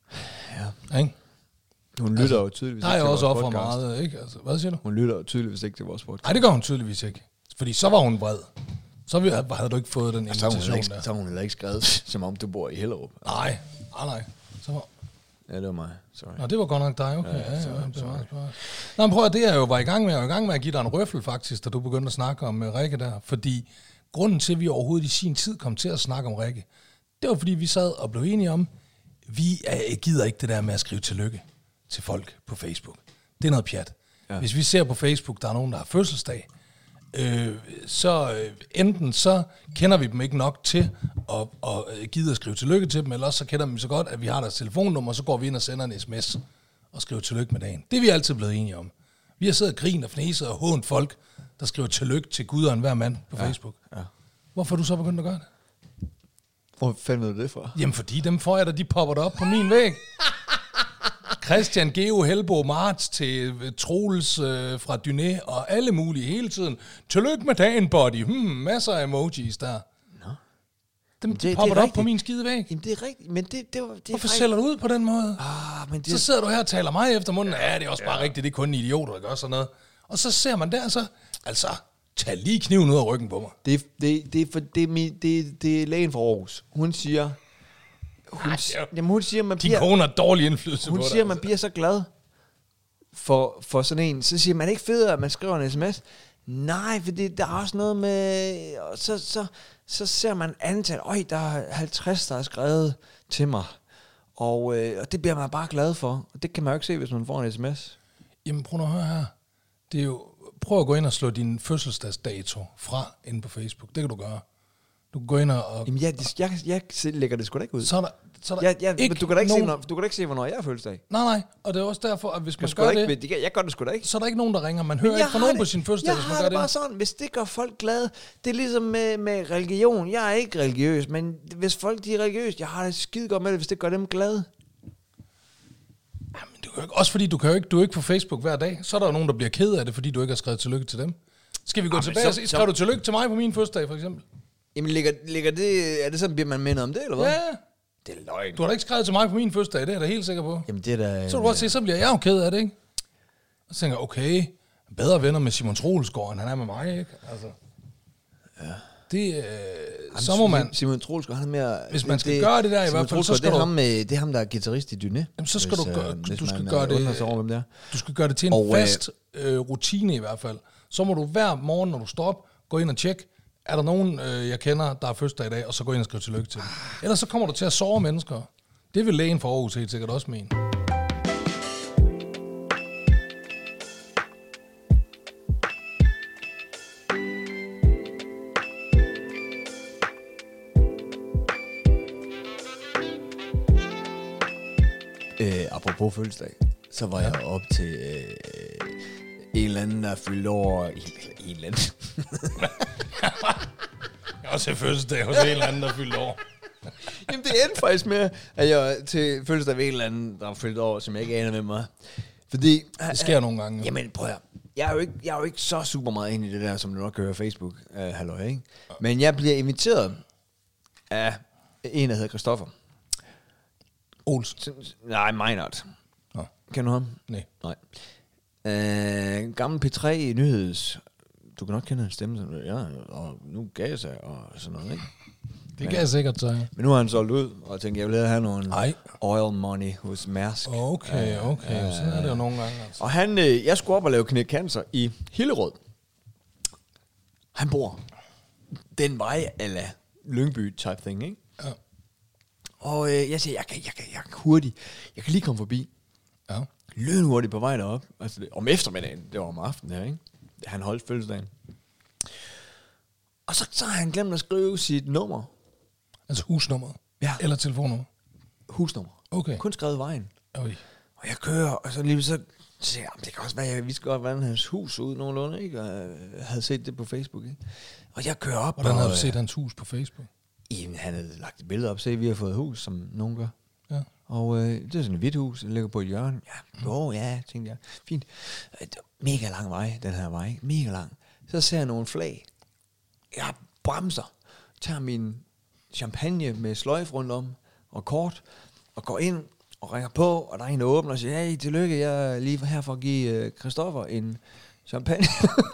S2: Ja.
S1: Ikke?
S2: Hun lytter altså, jo tydeligvis
S1: Der er
S2: ikke
S1: jeg
S2: til
S1: også
S2: vores
S1: offret
S2: podcast.
S1: meget, ikke? Altså, hvad siger du?
S2: Hun lytter jo tydeligvis ikke til vores podcast.
S1: Nej, det gør hun tydeligvis ikke. Fordi så var hun vred. Så ville- havde du ikke fået den
S2: Og så har hun heller
S1: invitation
S2: ikke,
S1: der.
S2: så har hun heller ikke skrevet, som om du bor i Hellerup.
S1: Nej, nej, nej. Så var,
S2: Ja, det var mig. Sorry.
S1: nå, det var godt nok dig, okay. Ja, ja,
S2: sorry,
S1: ja, det var,
S2: sorry.
S1: det var. Nå, men prøv at det, jeg jo var i gang med. Jeg var i gang med at give dig en røffel, faktisk, da du begyndte at snakke om uh, Rikke der. Fordi grunden til, at vi overhovedet i sin tid kom til at snakke om Rikke, det var, fordi vi sad og blev enige om, vi uh, gider ikke det der med at skrive tillykke til folk på Facebook. Det er noget pjat. Ja. Hvis vi ser på Facebook, der er nogen, der har fødselsdag, øh, så øh, enten så kender vi dem ikke nok til at, at øh, gide at skrive tillykke til dem, eller også så kender vi dem så godt, at vi har deres telefonnummer, så går vi ind og sender en sms og skriver tillykke med dagen. Det er vi altid blevet enige om. Vi har siddet og grinet og fnæset og hånt folk, der skriver tillykke til Gud og enhver mand på
S2: Ja,
S1: Facebook.
S2: ja.
S1: Hvorfor er du så begyndt at gøre det?
S2: Hvor fanden ved du det fra?
S1: Jamen fordi dem får jeg, da de popper op på min væg. Christian Geo Helbo Marts til Troels øh, fra Dyné og alle mulige hele tiden. Tillykke med dagen, buddy. Hmm, masser af emojis der.
S2: Nå.
S1: Dem
S2: det, det
S1: popper op
S2: rigtigt.
S1: på min skide væg.
S2: Jamen, det er rigtigt, men det, det var... Det
S1: Hvorfor sælger du ud på den måde?
S2: Ah, men det...
S1: Så sidder du her og taler mig efter munden. Ja, det er også bare ja. rigtigt, det er kun idioter, der gør sådan noget. Og så ser man der, så... Altså, tag lige kniven ud af ryggen på mig.
S2: Det, det, det, for, det, det, det, det er lægen fra Aarhus. Hun siger... Hun,
S1: Ej,
S2: jamen, hun siger, man
S1: Din
S2: bliver...
S1: kone har dårlig indflydelse
S2: Hun
S1: på
S2: siger,
S1: dig,
S2: man bliver så glad for, for sådan en. Så siger man, er det ikke federe, at man skriver en sms? Nej, for det, der er også noget med... Og så, så, så ser man antal. Øj, der er halvtreds, der er skrevet til mig. Og, øh, og det bliver man bare glad for. Og det kan man jo ikke se, hvis man får en sms.
S1: Jamen prøv at høre her. Det er jo, prøv at gå ind og slå din fødselsdagsdato fra inde på Facebook. Det kan du gøre. Du kan gå ind og...
S2: Jamen, jeg, jeg, jeg, jeg lægger det sgu da ikke ud.
S1: Så er der, så er der
S2: jeg, jeg,
S1: ikke
S2: du, kan da ikke
S1: nogen...
S2: se, når, du kan da ikke se, hvornår jeg har fødselsdag.
S1: Nej, nej. Og det er også derfor, at hvis man
S2: gør
S1: gør
S2: det...
S1: det...
S2: Jeg gør det sgu da ikke.
S1: Så er der ikke nogen, der ringer. Man hører ikke fra nogen
S2: det,
S1: på sin fødselsdag, hvis man gør det.
S2: Jeg har det bare sådan, hvis det gør folk glade. Det er ligesom med, med religion. Jeg er ikke religiøs, men hvis folk de er religiøse, jeg har det skide godt med det, hvis det gør dem glade.
S1: Jamen, du kan ikke, også fordi du kan jo ikke, du er ikke på Facebook hver dag. Så er der jo nogen, der bliver ked af det, fordi du ikke har skrevet tillykke til dem. Skal vi gå
S2: Jamen,
S1: tilbage
S2: så,
S1: og skrev du tillykke til mig på min fødselsdag, for eksempel?
S2: Jamen, ligger, ligger det, er det sådan, bliver man mindet om det, eller hvad?
S1: Ja.
S2: Det er løgn.
S1: Du har da ikke skrevet til mig på min fødselsdag, det er jeg da helt sikker på.
S2: Jamen, det er da...
S1: Så du godt se, så bliver jeg jo ked af det, ikke? Og så tænker jeg, okay, bedre venner med Simon Troelsgaard, end han er med mig, ikke? Altså,
S2: ja.
S1: Det, øh,
S2: Jamen,
S1: så må man...
S2: Simon Troelsgaard, han er mere...
S1: Hvis man skal
S2: det,
S1: gøre det der i
S2: Simon
S1: hvert fald, så skal
S2: det er
S1: du...
S2: ham, med, det er ham, der er guitarist i Dyné.
S1: Jamen, så skal
S2: hvis,
S1: du, gøre,
S2: øh,
S1: du, du skal
S2: man,
S1: gøre det...
S2: det over, hvem det er.
S1: Du skal gøre det til en
S2: Og,
S1: fast øh, rutine i hvert fald. Så må du hver morgen, når du står op, gå ind og tjekke, er der nogen, øh, jeg kender, der er fødselsdag i dag, og så gå ind og skrive tillykke til dem. Ellers så kommer du til at sove mennesker. Det vil lægen for Aarhus helt sikkert også mene.
S2: Øh, apropos fødselsdag, så var ja. jeg op til øh, en eller anden, der fyldte over... En, en eller anden.
S1: Jeg har også fødselsdag hos en eller anden, der fyldte over.
S2: Jamen, det endte faktisk med, at jeg var til fødselsdag ved en eller anden, der fyldte over, som jeg ikke aner med mig. Fordi...
S1: Det sker uh, nogle gange.
S2: Jamen, prøv at jeg er, jo ikke, jeg er jo ikke så super meget inde i det der, som du nok kan høre Facebook. Uh, halløj, ikke? Ja. Men jeg bliver inviteret af en, der hedder Christoffer.
S1: Olsen?
S2: Nej, Meinert.
S1: Ja.
S2: Kender du ham?
S1: Nej.
S2: Nej. Uh, gammel P tre i nyheds... Du kan nok kende hans stemme, sådan, ja, og nu gav sig og sådan noget, ikke?
S1: Det kan jeg sikkert sige.
S2: Men nu har han solgt ud, og tænkte, jeg vil have nogle
S1: Ej.
S2: oil money hos Mærsk.
S1: Okay, okay. Uh, så er det jo nogle gange, altså.
S2: Og han, øh, jeg skulle op og lave Knæk Cancer i Hillerød. Han bor den vej, eller Lyngby type thing, ikke?
S1: Ja.
S2: Og øh, jeg siger, jeg kan, jeg, kan, jeg kan hurtigt, jeg kan lige komme forbi.
S1: Ja.
S2: Lynhurtigt på vej derop. Altså, det, om eftermiddagen, det var om aftenen her, ikke? Han holdt fødselsdagen. Og så, så har han glemt at skrive sit nummer.
S1: Altså husnummer?
S2: Ja.
S1: Eller telefonnummer?
S2: Husnummer.
S1: Okay.
S2: Kun skrevet vejen.
S1: Oj.
S2: Og jeg kører, og så lige så siger jeg, det kan også være, at vi skal godt være hans hus ud nogenlunde, ikke? Og jeg havde set det på Facebook, ikke? Og jeg kører op.
S1: Hvordan
S2: og,
S1: havde du set hans hus på Facebook?
S2: Jamen, han havde lagt et billede op, se, vi har fået et hus, som nogen gør.
S1: Ja.
S2: Og øh, det er sådan et hvidt hus, det ligger på et hjørne. Ja, jo, ja, tænkte jeg. Fint. Mega lang vej, den her vej. Mega lang. Så ser jeg nogle flag. Jeg bremser. Tager min champagne med sløjf rundt om og kort, og går ind og ringer på, og der er en, der åbner og siger, hey, tillykke, jeg er lige her for at give Christoffer en champagne.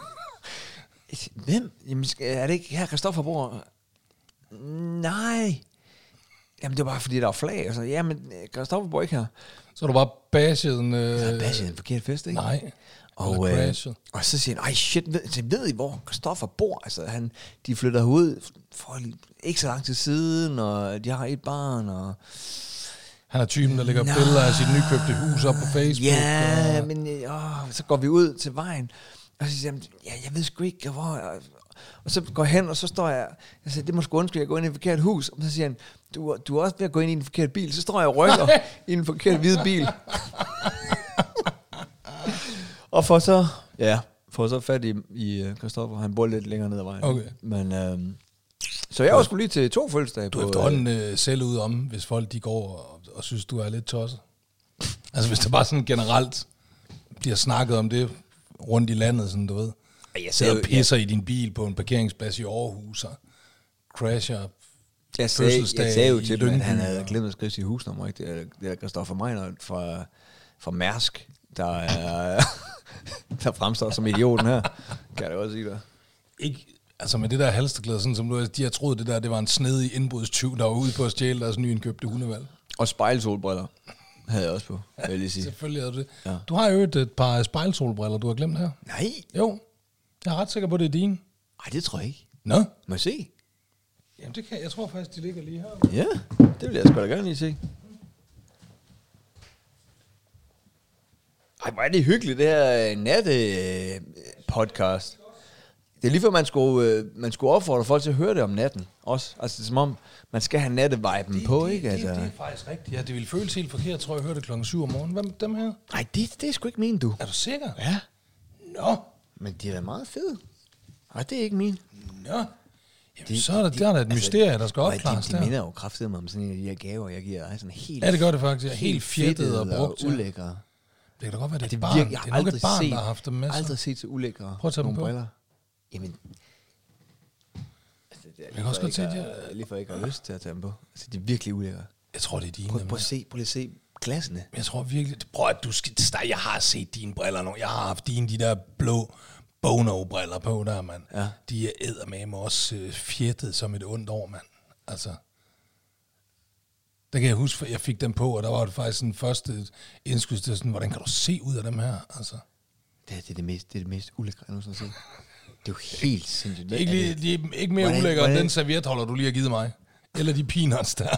S2: Hvem? Jamen, er det ikke her, Christoffer bor? Nej. Jamen, det var bare fordi, der var flag. Og så, jamen, Christoffer bor ikke her.
S1: Så har du bare bashed en... Øh...
S2: Jeg har bashed en forkert fest, ikke?
S1: Nej.
S2: Og, øh, og så siger han, ej shit, ved, så ved I, hvor Christoffer bor? Altså, han, de flytter ud for ikke så lang tid siden, og de har et barn, og...
S1: Han er typen, der lægger billeder af sit nykøbte hus op på Facebook.
S2: Ja,
S1: og...
S2: men åh, så går vi ud til vejen, og så siger han, ja, jeg ved sgu ikke, hvor... Og så går jeg hen, og så står jeg, jeg siger, det må sgu undskylde, jeg går ind i et forkert hus. Og så siger han, du, du er også ved at gå ind i en forkert bil. Så står jeg og rykker i en forkert hvide bil. Og for så, ja, for så fat i, i Christoffer. Han bor lidt længere ned ad vejen.
S1: Okay.
S2: Men, øhm, så jeg var sgu lige til to fødselsdage.
S1: Du er efterhånden øh, selv ud om, hvis folk de går og, og synes, du er lidt tosset. Altså hvis der bare sådan generelt bliver snakket om det rundt i landet, sådan du ved.
S2: Jeg
S1: sidder og pisser ja. i din bil på en parkeringsplads i Aarhus, og crasher
S2: jeg sagde, jeg sagde jo til dem, at han havde glemt at skrive sit husnummer, ikke? Det er, det er Christoffer Meiner fra, fra Mærsk, der, er, der fremstår som idioten her. Kan jeg da også sige det.
S1: Ikke, altså med det der halsterklæde, sådan som du, de har troet det der, det var en snedig indbrudstyv, der var ude på at stjæle deres nyindkøbte hundevalg.
S2: Og spejlsolbriller havde jeg også på,
S1: ja,
S2: vil jeg sige.
S1: Selvfølgelig havde du det. Ja. Du har jo et, et par spejlsolbriller, du har glemt her.
S2: Nej.
S1: Jo, jeg er ret sikker på, det er dine.
S2: Nej, det tror jeg ikke.
S1: Nå?
S2: Må jeg se?
S1: Jamen det kan jeg. tror faktisk, de ligger lige her.
S2: Ja, det vil jeg sgu da gerne lige se. Ej, hvor er det hyggeligt, det her natte-podcast. Det er lige før, man skulle, man skulle opfordre folk til at høre det om natten også. Altså, det er som om, man skal have natteviben
S1: det,
S2: på,
S1: det,
S2: ikke? Altså.
S1: Det, det er faktisk rigtigt. Ja, det ville føles helt forkert, tror jeg, jeg hørte det klokken syv om morgenen. Hvem dem her?
S2: Nej, det, det er sgu ikke min, du.
S1: Er du sikker?
S2: Ja.
S1: Nå.
S2: Men de er da meget fede. Nej, det er ikke min.
S1: Nå. Jamen, de, så er der, de, der er der et altså, mysterie, der skal opklares
S2: de, de, de minder jo kraftigt om sådan en af de her gaver, jeg giver dig. Sådan helt,
S1: ja, det gør det faktisk. Helt, helt fedtet og brugt.
S2: Og ulækre. Ja.
S1: Det kan da godt være, det er
S2: det
S1: et barn.
S2: Virker,
S1: det er nok et barn, set, der har haft dem med sig.
S2: Aldrig set så ulækre.
S1: Prøv at tage dem på.
S2: Briller. Jamen. Altså, det er jeg kan også godt se, at jeg... Lige for ikke har lyst til at tage dem på. Altså, de er virkelig ulækre.
S1: Jeg tror, det er dine.
S2: Prøv, prøv at se, prøv at se klassene.
S1: Jeg tror virkelig... Prøv at du skal... Jeg har set dine briller nu. Jeg har haft dine, de der blå Bono-briller på der, mand. Ja. De er eddermame også øh, fjettet som et ondt år, mand. Altså... Der kan jeg huske, at jeg fik dem på, og der var det faktisk den første indskud til sådan, hvordan kan du se ud af dem her? Altså.
S2: Det, det, er det, mest, det er det mest ulækre, jeg nogensinde har set. Det er jo helt sindssygt.
S1: Det er ikke, lige, de er ikke mere hvordan, ulækre hvordan? end den servietholder, du lige har givet mig. Eller de peanuts der.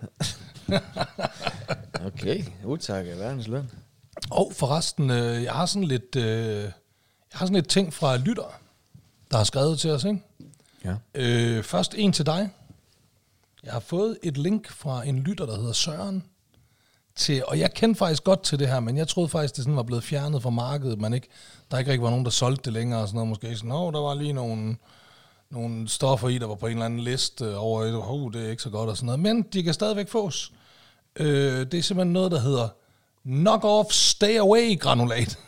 S2: Okay, utak af verdens løn.
S1: Og forresten, øh, jeg har sådan lidt, øh, jeg har sådan lidt ting fra lyttere, der har skrevet til os, ikke?
S2: Ja.
S1: Øh, først en til dig. Jeg har fået et link fra en lytter, der hedder Søren, til, og jeg kendte faktisk godt til det her, men jeg troede faktisk, det sådan var blevet fjernet fra markedet, men ikke, der ikke rigtig var nogen, der solgte det længere, og sådan noget, måske sådan, åh, der var lige nogle, nogle stoffer i, der var på en eller anden liste over et, åh, det er ikke så godt, og sådan noget, men de kan stadigvæk fås. Øh, det er simpelthen noget, der hedder Knock Off Stay Away granulat.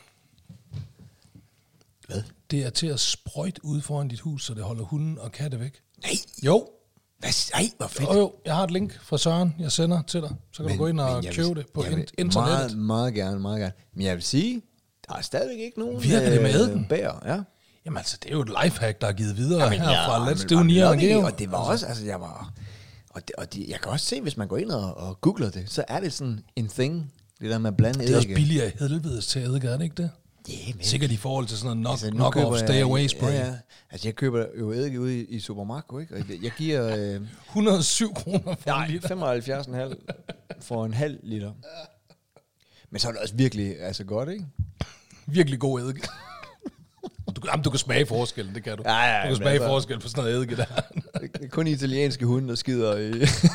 S2: Hvad?
S1: Det er til at sprøjte ud foran dit hus, så det holder hunden og katte væk.
S2: Nej.
S1: Jo.
S2: Hvad? Ej, hvor fedt.
S1: Jo, jo, jeg har et link fra Søren, jeg sender til dig. Så kan men, du gå ind og købe det på in- internettet.
S2: Meget, meget gerne, meget gerne. Men jeg vil sige, der er stadigvæk ikke nogen...
S1: Virker det med æden?
S2: Bær, ja.
S1: Jamen altså, det er jo et lifehack, der er givet videre Jamen, her
S2: ja,
S1: fra Let's Do Near and Geo.
S2: Og det var også, altså jeg var... Og, det, og det, jeg kan også se, hvis man går ind og, og googler det, så er det sådan en thing, det der med at blande eddike.
S1: Det er også billigere i helvedes til eddike, er det ikke det?
S2: Yeah,
S1: sikkert i forhold til sådan noget knock,
S2: altså,
S1: knock off, stay away spray.
S2: Ja, ja. Altså jeg køber jo eddike ude i, i Supermarco, ikke? Og jeg giver... Øh,
S1: et hundrede og syv kroner for
S2: nej,
S1: en liter.
S2: femoghalvfjerds komma fem for en halv liter. Men så er det også virkelig altså godt, ikke?
S1: Virkelig god eddike. Du, jamen, du kan smage forskellen, det kan du.
S2: Ja, ja,
S1: du kan smage altså, forskel på sådan noget eddike der.
S2: Det er kun italienske hunde, der skider i...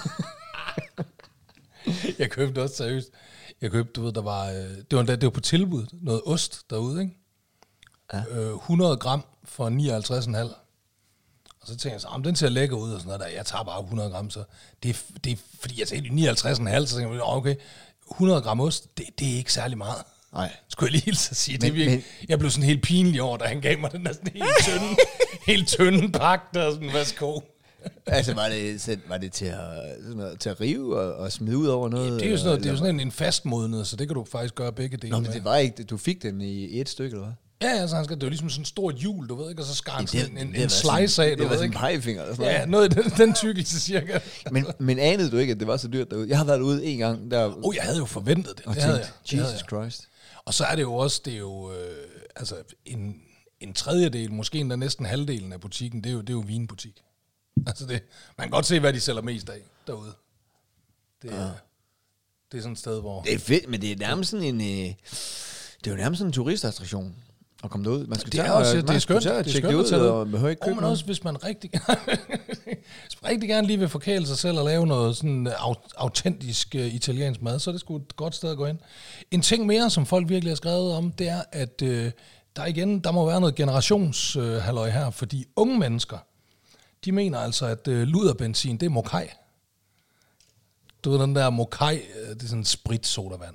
S1: Jeg købte også seriøst. Jeg købte, du ved, der var, det var, det var på tilbud, noget ost derude, ikke? Ja. Øh, hundrede gram for nioghalvtreds komma fem. Og så tænkte jeg så, ah, den ser lækker ud og sådan noget der. Jeg tager bare hundrede gram, så det er, det er fordi jeg tænkte nioghalvtreds komma fem, så tænkte jeg, okay, hundrede gram ost, det, det er ikke særlig meget. Nej. Skulle jeg lige hilse at sige. Men, det virkelig, men, jeg blev sådan helt pinlig over, da han gav mig den der sådan helt tynde, helt tynde pakke der, sådan, værsgo.
S2: Altså var det, var det til, at, sådan noget, til at rive og, og smide ud over noget?
S1: Ja, det er jo sådan, noget, det er jo sådan en, en fastmodnet, så det kan du faktisk gøre begge dele.
S2: Nå, men det var ikke, du fik den i et stykke, eller hvad?
S1: Ja, altså, han skal, det er jo ligesom sådan en stor hjul, du ved ikke, og så skar han
S2: ja,
S1: en, en, en slice af, du
S2: det
S1: ved
S2: var
S1: ikke.
S2: Det var sådan en pegefinger eller sådan noget.
S1: Ja, noget i den, den tykkelse cirka.
S2: men, men anede du ikke, at det var så dyrt derude? Jeg har været ude en gang der...
S1: Åh, oh, jeg havde jo forventet det.
S2: Og
S1: det
S2: tænkt,
S1: havde jeg.
S2: Jesus
S1: det havde jeg.
S2: Christ.
S1: Og så er det jo også, det er jo, øh, altså, en, en tredjedel, måske endda næsten halvdelen af butikken, det er jo, det er jo vinbutik. Altså det, man kan godt se, hvad de sælger mest af derude. Det er, ja. det er sådan et sted, hvor...
S2: Det er fedt, men det er nærmest sådan en... Øh, det er jo nærmest sådan en turistattraktion at komme derud. Man skal
S1: det er tage, også, det er skønt,
S2: det er
S1: skønt
S2: det ud,
S1: at
S2: og behøver ikke købe
S1: oh, men også, hvis man rigtig, hvis man rigtig gerne lige vil forkæle sig selv og lave noget sådan autentisk uh, italiensk mad, så er det sgu et godt sted at gå ind. En ting mere, som folk virkelig har skrevet om, det er, at uh, der igen, der må være noget generationshalløj uh, her, fordi unge mennesker, de mener altså, at uh, luderbenzin, det er mokai. Du ved, den der mokai, uh, det er sådan en spritsodavand.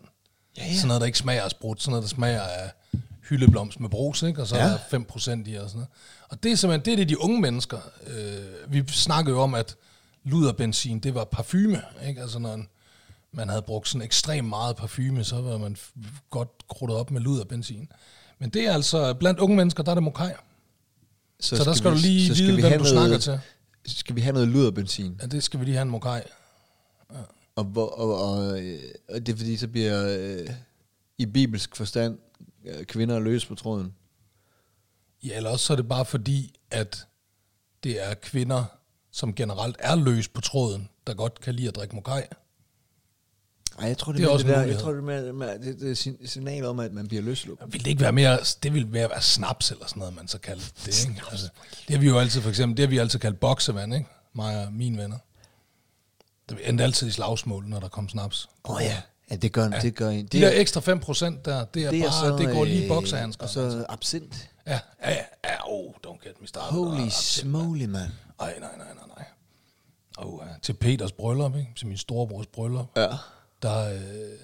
S1: Ja, ja. Sådan noget, der ikke smager af sprut, sådan noget, der smager af hyldeblomst med brus, ikke? Og så ja. er der fem procent i og sådan noget. Og det er simpelthen, det er det, de unge mennesker. Øh, vi snakkede jo om, at luderbenzin, det var parfume, ikke? Altså når man havde brugt sådan ekstremt meget parfume, så var man f- godt krudtet op med luderbenzin. Men det er altså, blandt unge mennesker, der er det mokai. Så, så der skal vi, du lige vide, hvem du noget, snakker til.
S2: Skal vi have noget luderbenzin?
S1: Ja, det skal vi lige have en mokai. Ja.
S2: Og, og, og, og, og det er fordi, så bliver øh, i bibelsk forstand øh, kvinder løs på tråden.
S1: Ja, eller også så er det bare fordi, at det er kvinder, som generelt er løs på tråden, der godt kan lide at drikke mokai.
S2: Ej, jeg tror, det, det er, også det der, jeg tror, det, med, med, det, det er signal om, at man bliver løslukket.
S1: Vil det ikke være mere, det vil mere være snaps eller sådan noget, man så kalder det, ikke? Altså, det har vi jo altid, for eksempel, det har vi altid kaldt boksevand, ikke? Mig og mine venner. Det endte altid i slagsmål, når der kom snaps.
S2: Åh oh, ja. Ja, det gør, ja. det gør en.
S1: De der ekstra fem procent der, det er, det er bare, så, det går lige i boksehandsker.
S2: Og så altså. Absint.
S1: Ja, ja, ja, oh, don't get me started.
S2: Holy smoly, man.
S1: Ej, nej, nej, nej, nej. Og uh, til Peters bryllup, ikke? Til min storebrors bryllup.
S2: Ja.
S1: Der, øh,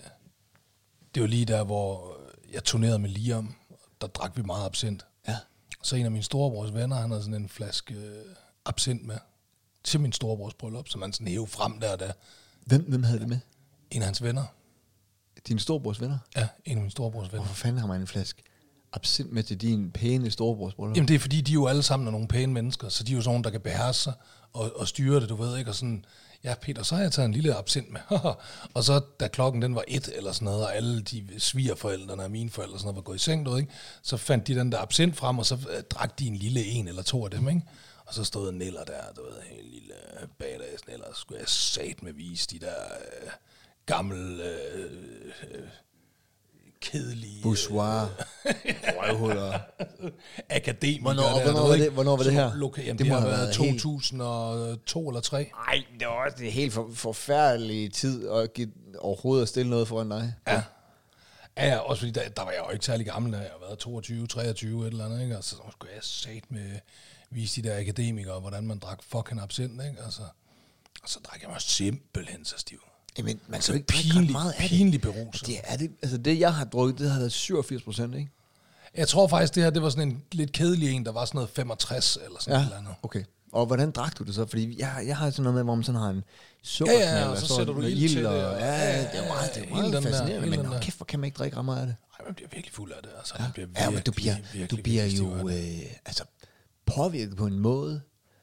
S1: det var lige der, hvor jeg turnerede med Liam, der drak vi meget absint.
S2: Ja.
S1: Så en af mine storebrors venner, han havde sådan en flaske øh, absint med til min storebrors bryllup, så man sådan hævde frem der og der.
S2: Hvem, hvem havde det med?
S1: En af hans venner.
S2: Din storebrors venner?
S1: Ja, en af mine storebrors venner.
S2: Hvorfor fanden har man en flaske absint med til din pæne storebrors bryllup?
S1: Jamen det er fordi, de er jo alle sammen er nogle pæne mennesker, så de er jo sådan, der kan beherske sig og, og styre det, du ved ikke, og sådan, ja Peter, så har jeg taget en lille absint med, og så da klokken den var et eller sådan noget, og alle de svigerforældrene og mine forældre sådan noget, var gået i seng, du ved, ikke, så fandt de den der absint frem, og så øh, drak de en lille en eller to af dem, ikke, og så stod Neller der, du ved, en lille badass Neller, så skulle jeg sat med vise de der øh, gamle øh, øh, kedelige
S2: bourgeois røvhuller
S1: akademikere.
S2: Hvornår, der, hvornår, var det, hvornår var det her?
S1: Loka- jamen, det, det må have været to tusind og to eller tre.
S2: Nej, det var også en helt for, forfærdelig tid at give overhovedet at stille noget foran dig.
S1: Ja. Ja, ja, også fordi der, der var jeg jo ikke særlig gammel, da jeg har været toogtyve, treogtyve et eller andet, ikke? Altså, så skulle jeg sat med vise de der akademikere, hvordan man drak fucking absint, ikke? Altså, og så drak jeg mig simpelthen så stiv.
S2: Jamen, man
S1: så
S2: kan ikke
S1: pinlig,
S2: meget af
S1: pinlig beruset.
S2: Det er det, altså det, jeg har drukket, det har været syvogfirs procent, ikke?
S1: Jeg tror faktisk, det her, det var sådan en lidt kedelig en, der var sådan noget femogtres eller sådan
S2: ja,
S1: et eller andet.
S2: Okay. Og hvordan drak du det så? Fordi jeg, jeg har sådan noget med, hvor man sådan har en sukkerknald,
S1: ja, ja, og så, så sætter du ild til det. Og,
S2: ja, ja, det er meget, det er meget fascinerende, der, men nå, kæft, hvor kan man ikke drikke ret meget af det?
S1: Nej, man bliver virkelig fuld af det. Altså,
S2: ja,
S1: man bliver virkelig,
S2: ja, men du bliver,
S1: virkelig,
S2: du bliver
S1: virkelig
S2: jo øh, altså, påvirket på en måde,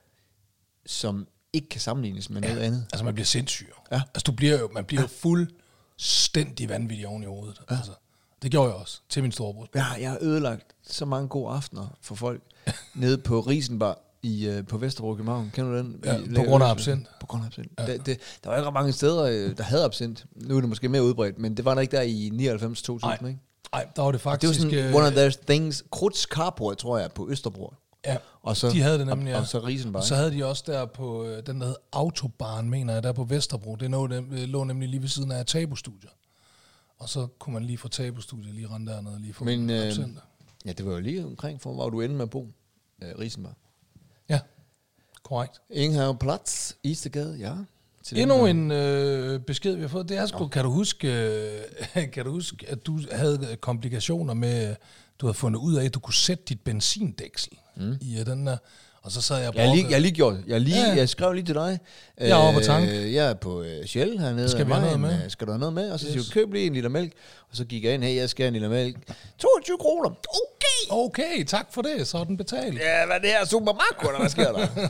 S2: som ikke kan sammenlignes med ja, noget andet.
S1: Altså man bliver sindssyg.
S2: Ja.
S1: Altså du bliver jo, man bliver ja. jo fuldstændig vanvittig oven i hovedet. Ja. Altså, det gjorde jeg også til min storebror.
S2: Ja, jeg har ødelagt så mange gode aftener for folk nede på Risenbar i, uh, på Vesterbro i København. Kender du den?
S1: Ja, på grund af absint.
S2: På grund af absint. Ja. Det, det, der var ikke ret mange steder, der havde absint. Nu er det måske mere udbredt, men det var der ikke der i nioghalvfems to tusind, ikke?
S1: Nej, der var det faktisk...
S2: Det var sådan one of those things. Krudts Carport, tror jeg, på Østerbro.
S1: Ja,
S2: og så,
S1: de havde det nemlig,
S2: og,
S1: ja.
S2: og så Risenbar.
S1: Og så havde de også der på, den der hed Autobahn, mener jeg, der på Vesterbro. Det lå nemlig lige ved siden af Tabu-studiet. Og så kunne man lige få Tabu-studiet lige rende dernede og lige få
S2: Men, øh, ja, det var jo lige omkring, for hvor du endte med at bo, øh, Risenbar.
S1: Ja, korrekt.
S2: Ingenhav Platz, Istegade, ja.
S1: Endnu en øh, besked, vi har fået, det er sgu, kan du huske, øh, kan du huske, at du havde komplikationer med, du havde fundet ud af, at du kunne sætte dit benzindæksel mm. i uh, den der, og så sad jeg og
S2: jeg, lige, jeg har lige gjort jeg, lige, ja. jeg skrev lige til dig.
S1: Jeg er oppe på tank.
S2: Øh, jeg er på uh, Shell hernede.
S1: Skal vi have noget med?
S2: Skal du have noget med? Og så yes. siger du, køb lige en liter mælk. Og så gik jeg ind, hey, jeg skal have en liter mælk. toogtyve kroner. Okay.
S1: Okay, tak for det. Så er den betalt.
S2: Ja, hvad er det her? Supermarko, eller hvad sker der?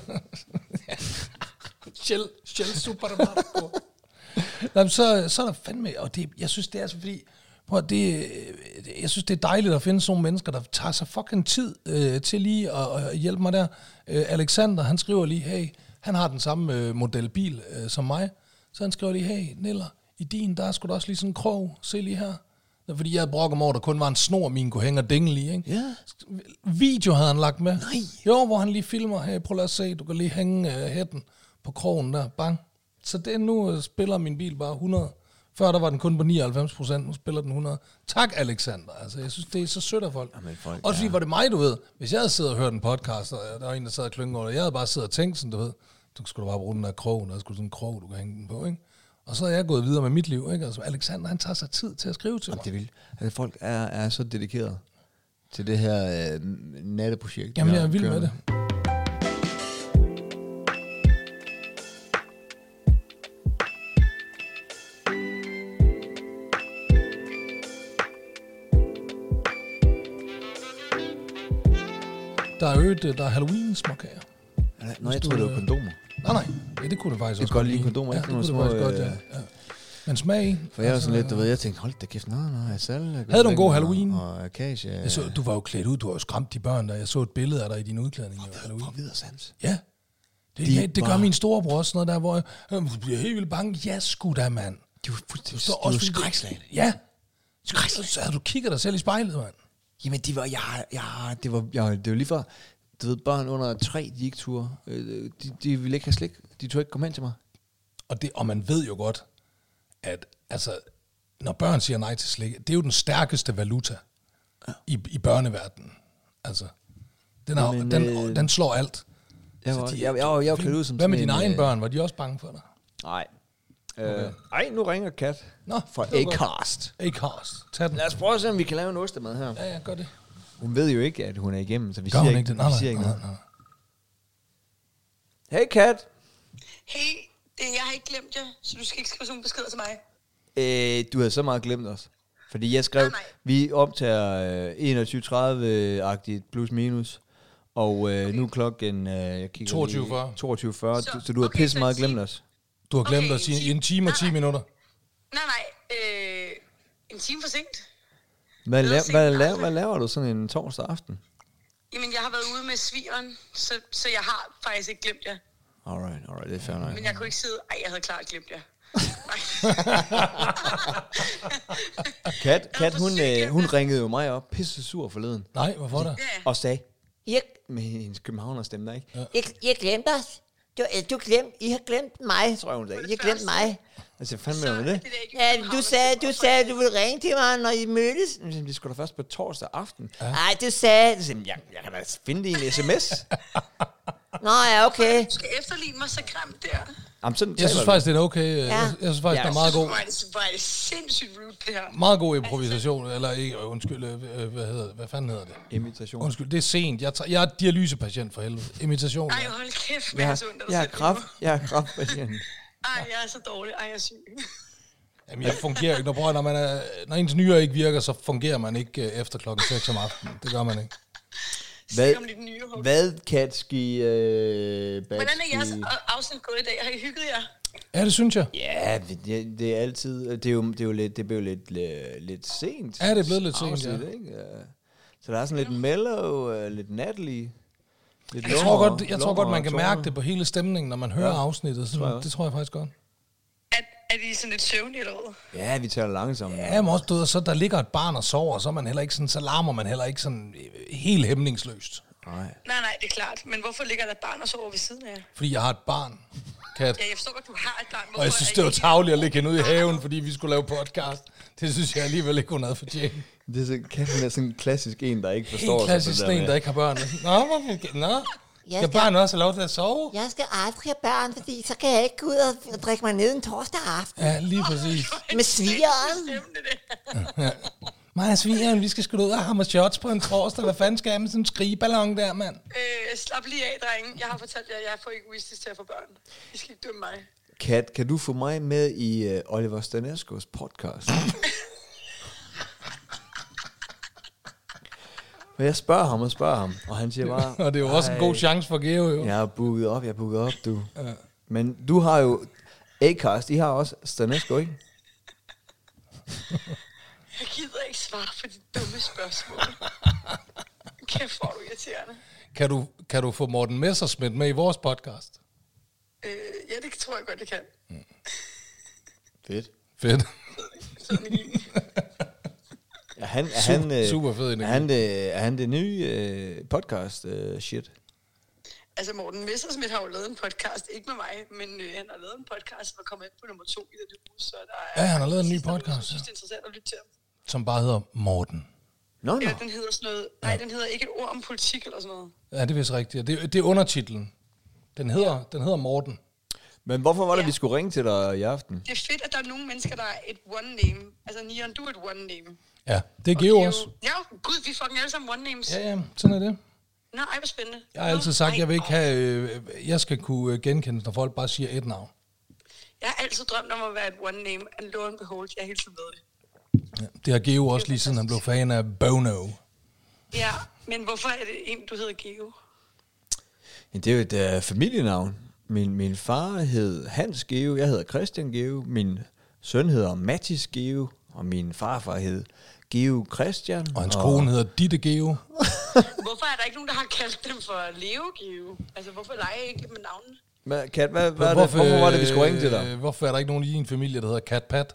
S1: Shell, Shell Supermarko. Jamen, så, så er der fandme, og det, jeg synes, det er altså fordi, prøv, det, jeg synes, det er dejligt at finde sådan nogle mennesker, der tager sig fucking tid øh, til lige at, at hjælpe mig der. Øh, Alexander, han skriver lige, hey, han har den samme øh, modelbil øh, som mig, så han skriver lige, hey, Niller, i din, der er sgu da også lige sådan en krog, se lige her. Fordi jeg havde brokket mig over, der kun var en snor, min kunne hænge og dingle i, ikke?
S2: Ja.
S1: Video havde han lagt med.
S2: Nej.
S1: Jo, hvor han lige filmer, hey, prøv at se, du kan lige hænge uh, hætten på krogen der, bang. Så det nu uh, spiller min bil bare hundrede. Før der var den kun på nioghalvfems procent, nu spiller den hundrede. Tak, Alexander. Altså, jeg synes, det er så sødt af folk.
S2: Jamen, folk
S1: Også fordi,
S2: ja.
S1: var det mig, du ved. Hvis jeg havde siddet og hørt en podcast, og der var en, der sad og klyngede over det, jeg havde bare siddet og tænkt sådan, du ved, du skulle bare bruge den der krog, der skulle sådan en krog, du kan hænge den på, ikke? Og så er jeg gået videre med mit liv, ikke? Altså, Alexander, han tager sig tid til at skrive til mig.
S2: Det vil. Altså, folk er, er så dedikeret til det her øh, natteprojekt.
S1: Jamen, jeg er vild med det. Der er øget, der er Halloween-småkager.
S2: Nå, jeg troede, det var kondomer.
S1: Nej, nej. Ja, det kunne det faktisk
S2: jeg
S1: også
S2: godt lide. kondomer.
S1: Ja, det kunne det faktisk godt, ja. ja. Men smag i.
S2: For jeg var sådan lidt, du ved, jeg tænkte, hold da kæft, nå, nå, jeg selv.
S1: Havde du en god Halloween?
S2: Og akacia.
S1: Jeg så, du var jo klædt ud, du har jo skræmt de børn der. Jeg så et billede af dig i din udklædning i Halloween.
S2: På videre sans.
S1: Ja. Det, de det, det gør min storebror også, noget der, hvor jeg øh, bliver helt vildt bange. Ja, sgu da, mand.
S2: Du er jo skrækslag.
S1: Ja. Skrækslag. Så havde du kigget dig selv i spejlet, mand.
S2: Jamen, de var, jeg, jeg, det var, jeg, det var lige før, du ved, børn under tre, de ikke turde. De, de ville ikke have slik. De turde ikke komme hen til mig.
S1: Og, det, og man ved jo godt, at altså, når børn siger nej til slik, det er jo den stærkeste valuta ja. i, i børneverdenen. Altså, den, er, Men, den, øh, den slår alt.
S2: Jeg var, de, jeg, jeg, jeg, jeg var klædt ud som
S1: Hvad med dine egne børn? Var de også bange for dig?
S2: Nej. Okay. Øh, ej, nu ringer Kat.
S1: Nå,
S2: fra Acast.
S1: Acast. Tag den.
S2: Lad os prøve at se, om vi kan lave en ostemad her.
S1: Ja, ja, gør det.
S2: Hun ved jo ikke, at hun er igennem, så vi
S1: gør
S2: siger
S1: ikke,
S2: ikke,
S1: det? Nej,
S2: vi siger ikke
S1: nej,
S2: noget.
S1: Nej.
S2: Hey Kat.
S3: Hey, det, jeg har ikke glemt jer, så du skal ikke skrive sådan nogle beskeder til mig.
S2: Øh, du har så meget glemt os. Fordi jeg skrev,
S3: nej, nej.
S2: vi optager øh, enogtyve tredive-agtigt plus minus. Og øh, okay. nu er klokken, øh, jeg kigger
S1: toogtyve fyrre.
S2: toogtyve fyrre, så, så du har okay, pisse meget glemt os.
S1: Du har glemt
S3: okay,
S1: os i, i en time og ti minutter.
S3: Nej, nej, øh, en time for sent.
S2: Hvad, la- hvad, la- hvad laver du sådan en torsdag aften?
S3: Jamen, jeg har været ude med svigeren, så, så jeg har faktisk ikke glemt jer.
S2: Alright, alright, det er fair nok.
S3: Men jeg kunne ikke sidde, ej, jeg havde klart glemt jer.
S2: Kat, Kat hun, øh, hun ringede jo mig op, pisse sur forleden.
S1: Nej, hvorfor da?
S3: Ja.
S2: Og sagde, jeg, med hendes københavnerstemme der, ikke?
S4: Ja. Jeg, jeg glemte os. Du, du glemt, I har glemt mig, tror jeg, hun sagde. I har glemt mig.
S2: Altså, fandme med det?
S4: Ja, du sagde, du sagde, du ville ringe til mig, når I mødtes.
S2: Men det skulle da først på torsdag aften.
S4: Nej, ja. Du sagde...
S2: Jeg, jeg, jeg kan da finde det i en sms.
S4: Nå ja, okay.
S3: Du skal efterligne mig så grimt der.
S2: Jamen, sådan
S1: jeg synes faktisk, det er okay. Ja. Jeg, jeg synes faktisk,
S2: ja.
S1: det er meget god.
S3: Hvor er det, hvor er det sindssygt rude, det her.
S1: Meget god improvisation, eller ikke, undskyld, øh, hvad, hedder det? Hvad fanden hedder det?
S2: Imitation.
S1: Undskyld, det er sent. Jeg, tager, jeg er dialysepatient for helvede. Imitation.
S3: Ej, hold kæft,
S2: jeg,
S3: jeg, så ondt,
S2: jeg har kraft, jeg har kraftpatient.
S3: Ej, jeg er så dårlig. Ej, jeg er syg.
S1: Jamen, jeg fungerer ikke. Når, bror, når, man er, når ens nyere ikke virker, så fungerer man ikke øh, efter klokken seks om aftenen. Det gør man ikke.
S2: Hvad, hvad Katski øh,
S3: Hvordan er jeres afsnit gået i dag? Har I hygget jer?
S1: Ja, det synes jeg.
S2: Ja, det, det er altid... Det er jo, det er jo lidt, det blev lidt, lidt, lidt sent.
S1: Ja, det er blevet lidt sent,
S2: afsnit,
S1: ja.
S2: Ikke? Så der er sådan lidt mellow, lidt Natalie.
S1: Lidt jeg tror godt, jeg tror godt man kan mærke det på hele stemningen, når man hører ja, afsnittet. Så tror det tror jeg faktisk godt.
S3: Er, er de sådan lidt søvnige eller hvad?
S2: Ja, vi taler langsomt.
S1: Ja, men også død, så der ligger et barn og sover, så er man heller ikke sådan, så larmer man heller ikke sådan helt hæmningsløst.
S2: Nej.
S3: Nej, nej, det er klart. Men hvorfor ligger der et barn og sover ved siden af?
S1: Fordi jeg har et barn, Kat.
S3: Ja, jeg forstår godt, du har et barn. Hvorfor
S1: og jeg synes, det var tarveligt at ligge hende ude i haven, fordi vi skulle lave podcast. Det synes jeg alligevel ikke, hun havde fortjent.
S2: Det er så, Katten er sådan en klassisk en, der ikke forstår
S1: sig. En klassisk
S2: sig
S1: en, der ikke har børn. Nå, hvorfor? Nå. Skal børn også have lov til at sove?
S4: Jeg skal aldrig have børn, fordi så kan jeg ikke gå ud og drikke mig ned en torsdag aften.
S1: Ja, lige præcis.
S4: Med svigeren.
S1: Ja. Mig og svigeren, vi skal sgu ud og hammer shots på en torsdag. Hvad fanden skal jeg med sådan en skrigeballon der, mand?
S3: Øh, slap lige af, drenge. Jeg har fortalt jer, at jeg får ikke egoistisk til at få børn. I skal ikke dømme mig.
S2: Kat, kan du få mig med i uh, Oliver Stanescos podcast? Og jeg spørger ham og spørger ham, og han siger bare...
S1: Og det er jo også en god chance for Geo, jo.
S2: Jeg har booket op, jeg har booket op, du. Ja. Men du har jo Acast, I har også Stanesco, ikke?
S3: Jeg gider ikke svare på de dumme spørgsmål. Kæft, hvor er du irriterende.
S1: Kan du, kan du få Morten Messerschmidt med i vores podcast?
S3: Øh, ja, det tror jeg godt, det kan. Mm.
S2: Fedt.
S1: Fedt.
S2: Er han, er han,
S1: super, super fed
S2: er han, det, er han det nye øh, podcast øh, shit?
S3: Altså Morten Messerschmidt har jo lavet en podcast, ikke med mig, men øh, han har lavet en podcast, der kommer ind på nummer to i det uge, så der er...
S1: Ja, han har lavet en ny podcast. Jeg
S3: synes, det er interessant at lytte til ham.
S1: Som bare hedder Morten.
S2: Nå, no,
S3: no. Ja, den hedder sådan noget... Nej, den hedder ikke et ord om politik eller sådan noget.
S1: Ja, det er vist rigtigt. Det, det er undertitlen. Den hedder, ja. den hedder Morten.
S2: Men hvorfor var det,
S3: Ja.
S2: vi skulle ringe til dig i aften?
S3: Det er fedt, at der er nogle mennesker, der er et one name. Altså, Neon, du er et one name.
S1: Ja, det er Geo også.
S3: Ja, gud, vi er fucking alle sammen one names.
S1: Ja, ja, sådan er det.
S3: Nå, ej, hvor spændende.
S1: Jeg har altid sagt, at jeg vil ikke have, øh, jeg skal kunne genkende, når folk bare siger et navn.
S3: Jeg har altid drømt om at være et one name, and lo and behold, jeg er helt tiden ved det.
S1: Ja, det har Geo også lige siden han blev fan af Bono.
S3: Ja, men hvorfor er det en, du hedder Geo?
S2: Ja, det er jo et uh, familienavn. Min, min far hed Hans Geo, jeg hedder Christian Geo, min søn hedder Mattis Geo, og min farfar hed Geo Christian.
S1: Og hans kone hedder Ditte Geo.
S3: Hvorfor er der ikke nogen, der har kaldt dem for Leo Geo? Altså, hvorfor leger jeg ikke med navnene?
S2: Hvad, Kat, hvad, hvad er
S1: Hvorfor,
S2: det, hvorfor var det, vi skulle ringe til dig?
S1: øh, Hvorfor er der ikke nogen i en familie, der hedder Cat Pat?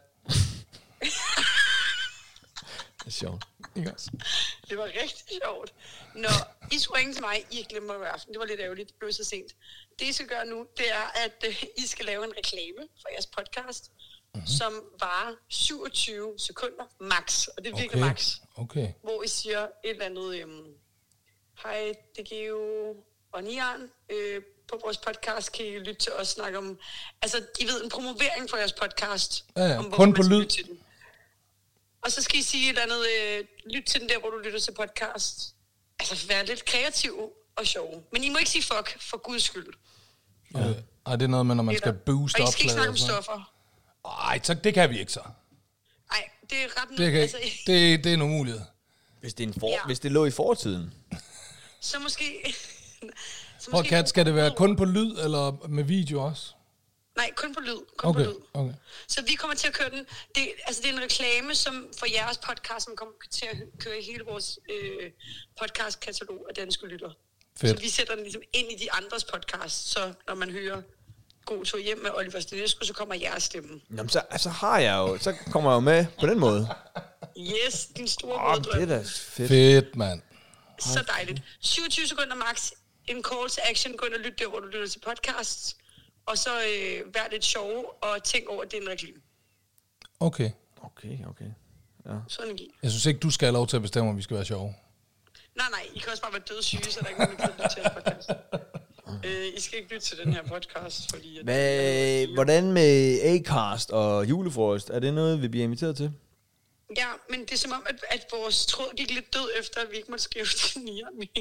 S2: Det er sjovt.
S3: Det var rigtig sjovt. Nå, I skulle ringe til mig, I glemte mig i aften. Det var lidt ærgerligt, det blev så sent. Det I skal gøre nu, det er, at uh, I skal lave en reklame for jeres podcast, mm-hmm. som varer syvogtyve sekunder max. Og det er virkelig
S1: Okay.
S3: max.
S1: Okay.
S3: Hvor I siger et eller andet, øhm, hej, det er Geo og Nian. Øh, på vores podcast kan I lytte til os snakke om, altså, I ved, en promovering for jeres podcast.
S1: Ja, ja,
S3: om, hvorfor
S1: kun
S3: man
S1: på
S3: skal
S1: lyd.
S3: lytte til den. Og så skal I sige et eller andet, øh, lyt til den der, hvor du lytter til podcast. Altså, være lidt kreativ og sjov. Men I må ikke sige fuck, for guds skyld.
S1: Ja. Ej, det er noget med, når man
S3: Det er
S1: skal
S3: der.
S1: booste
S3: Og I skal ikke
S1: opslaget
S3: snakke om
S1: og sådan noget.
S3: stoffer.
S1: Ej, så det kan vi ikke så.
S3: Nej, det er ret...
S1: Det, kan,
S3: altså,
S1: ikke. det, det er en umulighed.
S2: Hvis det, er en for,
S3: Ja.
S2: hvis det lå i fortiden.
S3: så måske... så
S1: Hvor
S3: måske-
S1: Kat, skal det være kun på lyd, eller med video også?
S3: Nej, kun på lyd. Kun
S1: Okay,
S3: på lyd.
S1: okay.
S3: Så vi kommer til at køre den. Det, altså, det er en reklame som for jeres podcast, som kommer til at køre i hele vores øh, podcast-katalog af danske lytter.
S1: Fedt.
S3: Så vi sætter den ligesom ind i de andres podcast, så når man hører God tur hjem med Oliver Stenesco, så kommer jeres stemme.
S2: Jamen, så altså, har jeg jo, så kommer jeg jo med på den måde.
S3: Yes, din store
S2: Åh,
S3: oh,
S2: det er da fedt.
S1: Fedt, mand.
S3: Så dejligt. syvogtyve sekunder max. En call to action. Gå ind og lyt der, hvor du lytter til podcasts. Og så øh, vær lidt sjove og tænk over, at det er en reklame.
S1: Okay.
S2: Okay, okay.
S3: Sådan en gi.
S1: Jeg synes ikke, du skal have lov til at bestemme, om vi skal være sjove.
S3: Nej, nej, I kan også bare være dødssyge, så der er ikke nogen, der kan lytte til jeres podcast. øh, I skal ikke lytte til den her podcast, fordi... At
S2: Hvad, hvordan med Acast og julefrokost? Er det noget, vi bliver inviteret til?
S3: Ja, men det er som om, at, at vores tråd gik lidt død efter, at vi ikke måtte skrive til Nian mere.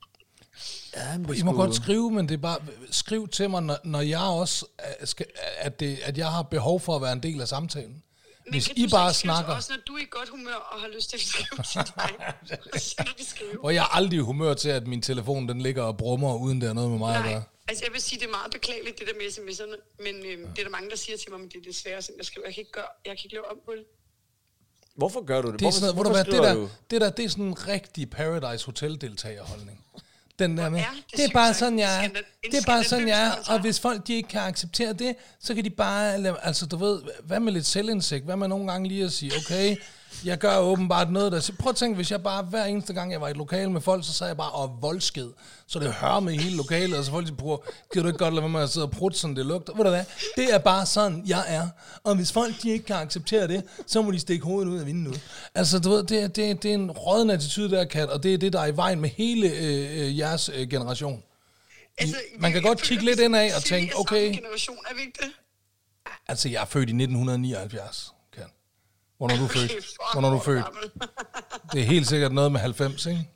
S2: Ja, men
S1: I må godt skrive, men det er bare... Skriv til mig, når, når jeg også... er- Skal, at, det, at jeg har behov for at være en del af samtalen.
S3: Men
S1: Hvis
S3: kan
S1: I
S3: du så
S1: bare
S3: ikke skrive til
S1: snakker...
S3: os, når du er i godt humør og har lyst til at skrive til dig? Så kan vi skrive.
S1: Hvor jeg er aldrig i humør til, at min telefon den ligger og brummer, uden det har noget med mig at
S3: Nej,
S1: gøre.
S3: altså jeg vil sige, det er meget beklageligt, det der med sms'erne, men øhm, det er der mange, der siger til mig, men det er desværre sådan, jeg skriver, jeg kan ikke gøre, jeg kan ikke lave om på det.
S2: Hvorfor gør du det?
S1: Det er
S2: Hvorfor,
S1: sådan noget,
S2: hvorfor
S1: hvor det,
S2: skriver
S1: der,
S2: du?
S1: det der, det er sådan en rigtig Paradise Hotel-deltagerholdning. Den der med,
S3: er det
S1: det er
S3: sygt
S1: bare
S3: sagt.
S1: sådan, jeg er.
S3: Skandal- en
S1: Det er bare sådan, jeg er.
S3: skandaløs kommentar.
S1: Og hvis folk de ikke kan acceptere det, så kan de bare, lave, altså du ved, hvad med lidt selvindsigt? Hvad med nogle gange lige at sige, okay, jeg gør åbenbart noget der. Så prøv at tænke, hvis jeg bare hver eneste gang, jeg var i et lokale med folk, så sagde jeg bare, og voldsked. Så det hører med i hele lokalet, og så folk de bruger, kan du ikke godt lade være med at sidde og prutte, sådan det lugter? Ved du hvad? Det er bare sådan, jeg er. Og hvis folk de ikke kan acceptere det, så må de stikke hovedet ud af vinduet. Altså, du ved, det, er- det, er- det er en rådden attitude der, Kat, og det er det, der er i vejen med hele øh, øh, jeres øh, generation.
S3: Altså,
S1: man kan
S3: jeg
S1: godt
S3: føler,
S1: kigge
S3: vi
S1: lidt indad og
S3: er
S1: tænke,
S3: samme
S1: okay.
S3: generation, er vi ikke det?
S1: Altså, jeg er født i nitten nioghalvfjerds, Kat. Hvornår er du født?
S3: Okay, fuck,
S1: Hvornår er du
S3: hvor
S1: født?
S3: gammel.
S1: Det er helt sikkert noget med halvfems, ikke?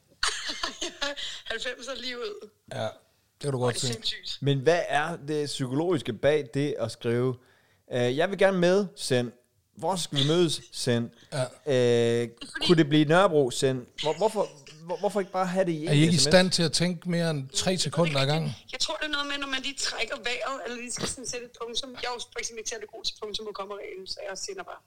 S3: halvfemser lige ud.
S1: Ja, det kan du
S3: Det
S1: godt
S3: er
S1: se.
S3: sindssygt.
S2: Men hvad er det psykologiske bag det at skrive, uh, jeg vil gerne med, send. Hvor skal vi mødes, send.
S1: Ja.
S2: Uh, kunne det blive Nørrebro, send. Hvor, hvorfor, hvor, hvorfor ikke bare have det i en
S1: Er I ikke i
S2: sms?
S1: stand til at tænke mere end tre sekunder ad gangen?
S3: Jeg tror, det er noget med, når man lige trækker vejret, eller lige skal sådan sætte et punktum. Jeg er jo for eksempel ikke særlig god til punktum og kommareglen, så jeg sender bare.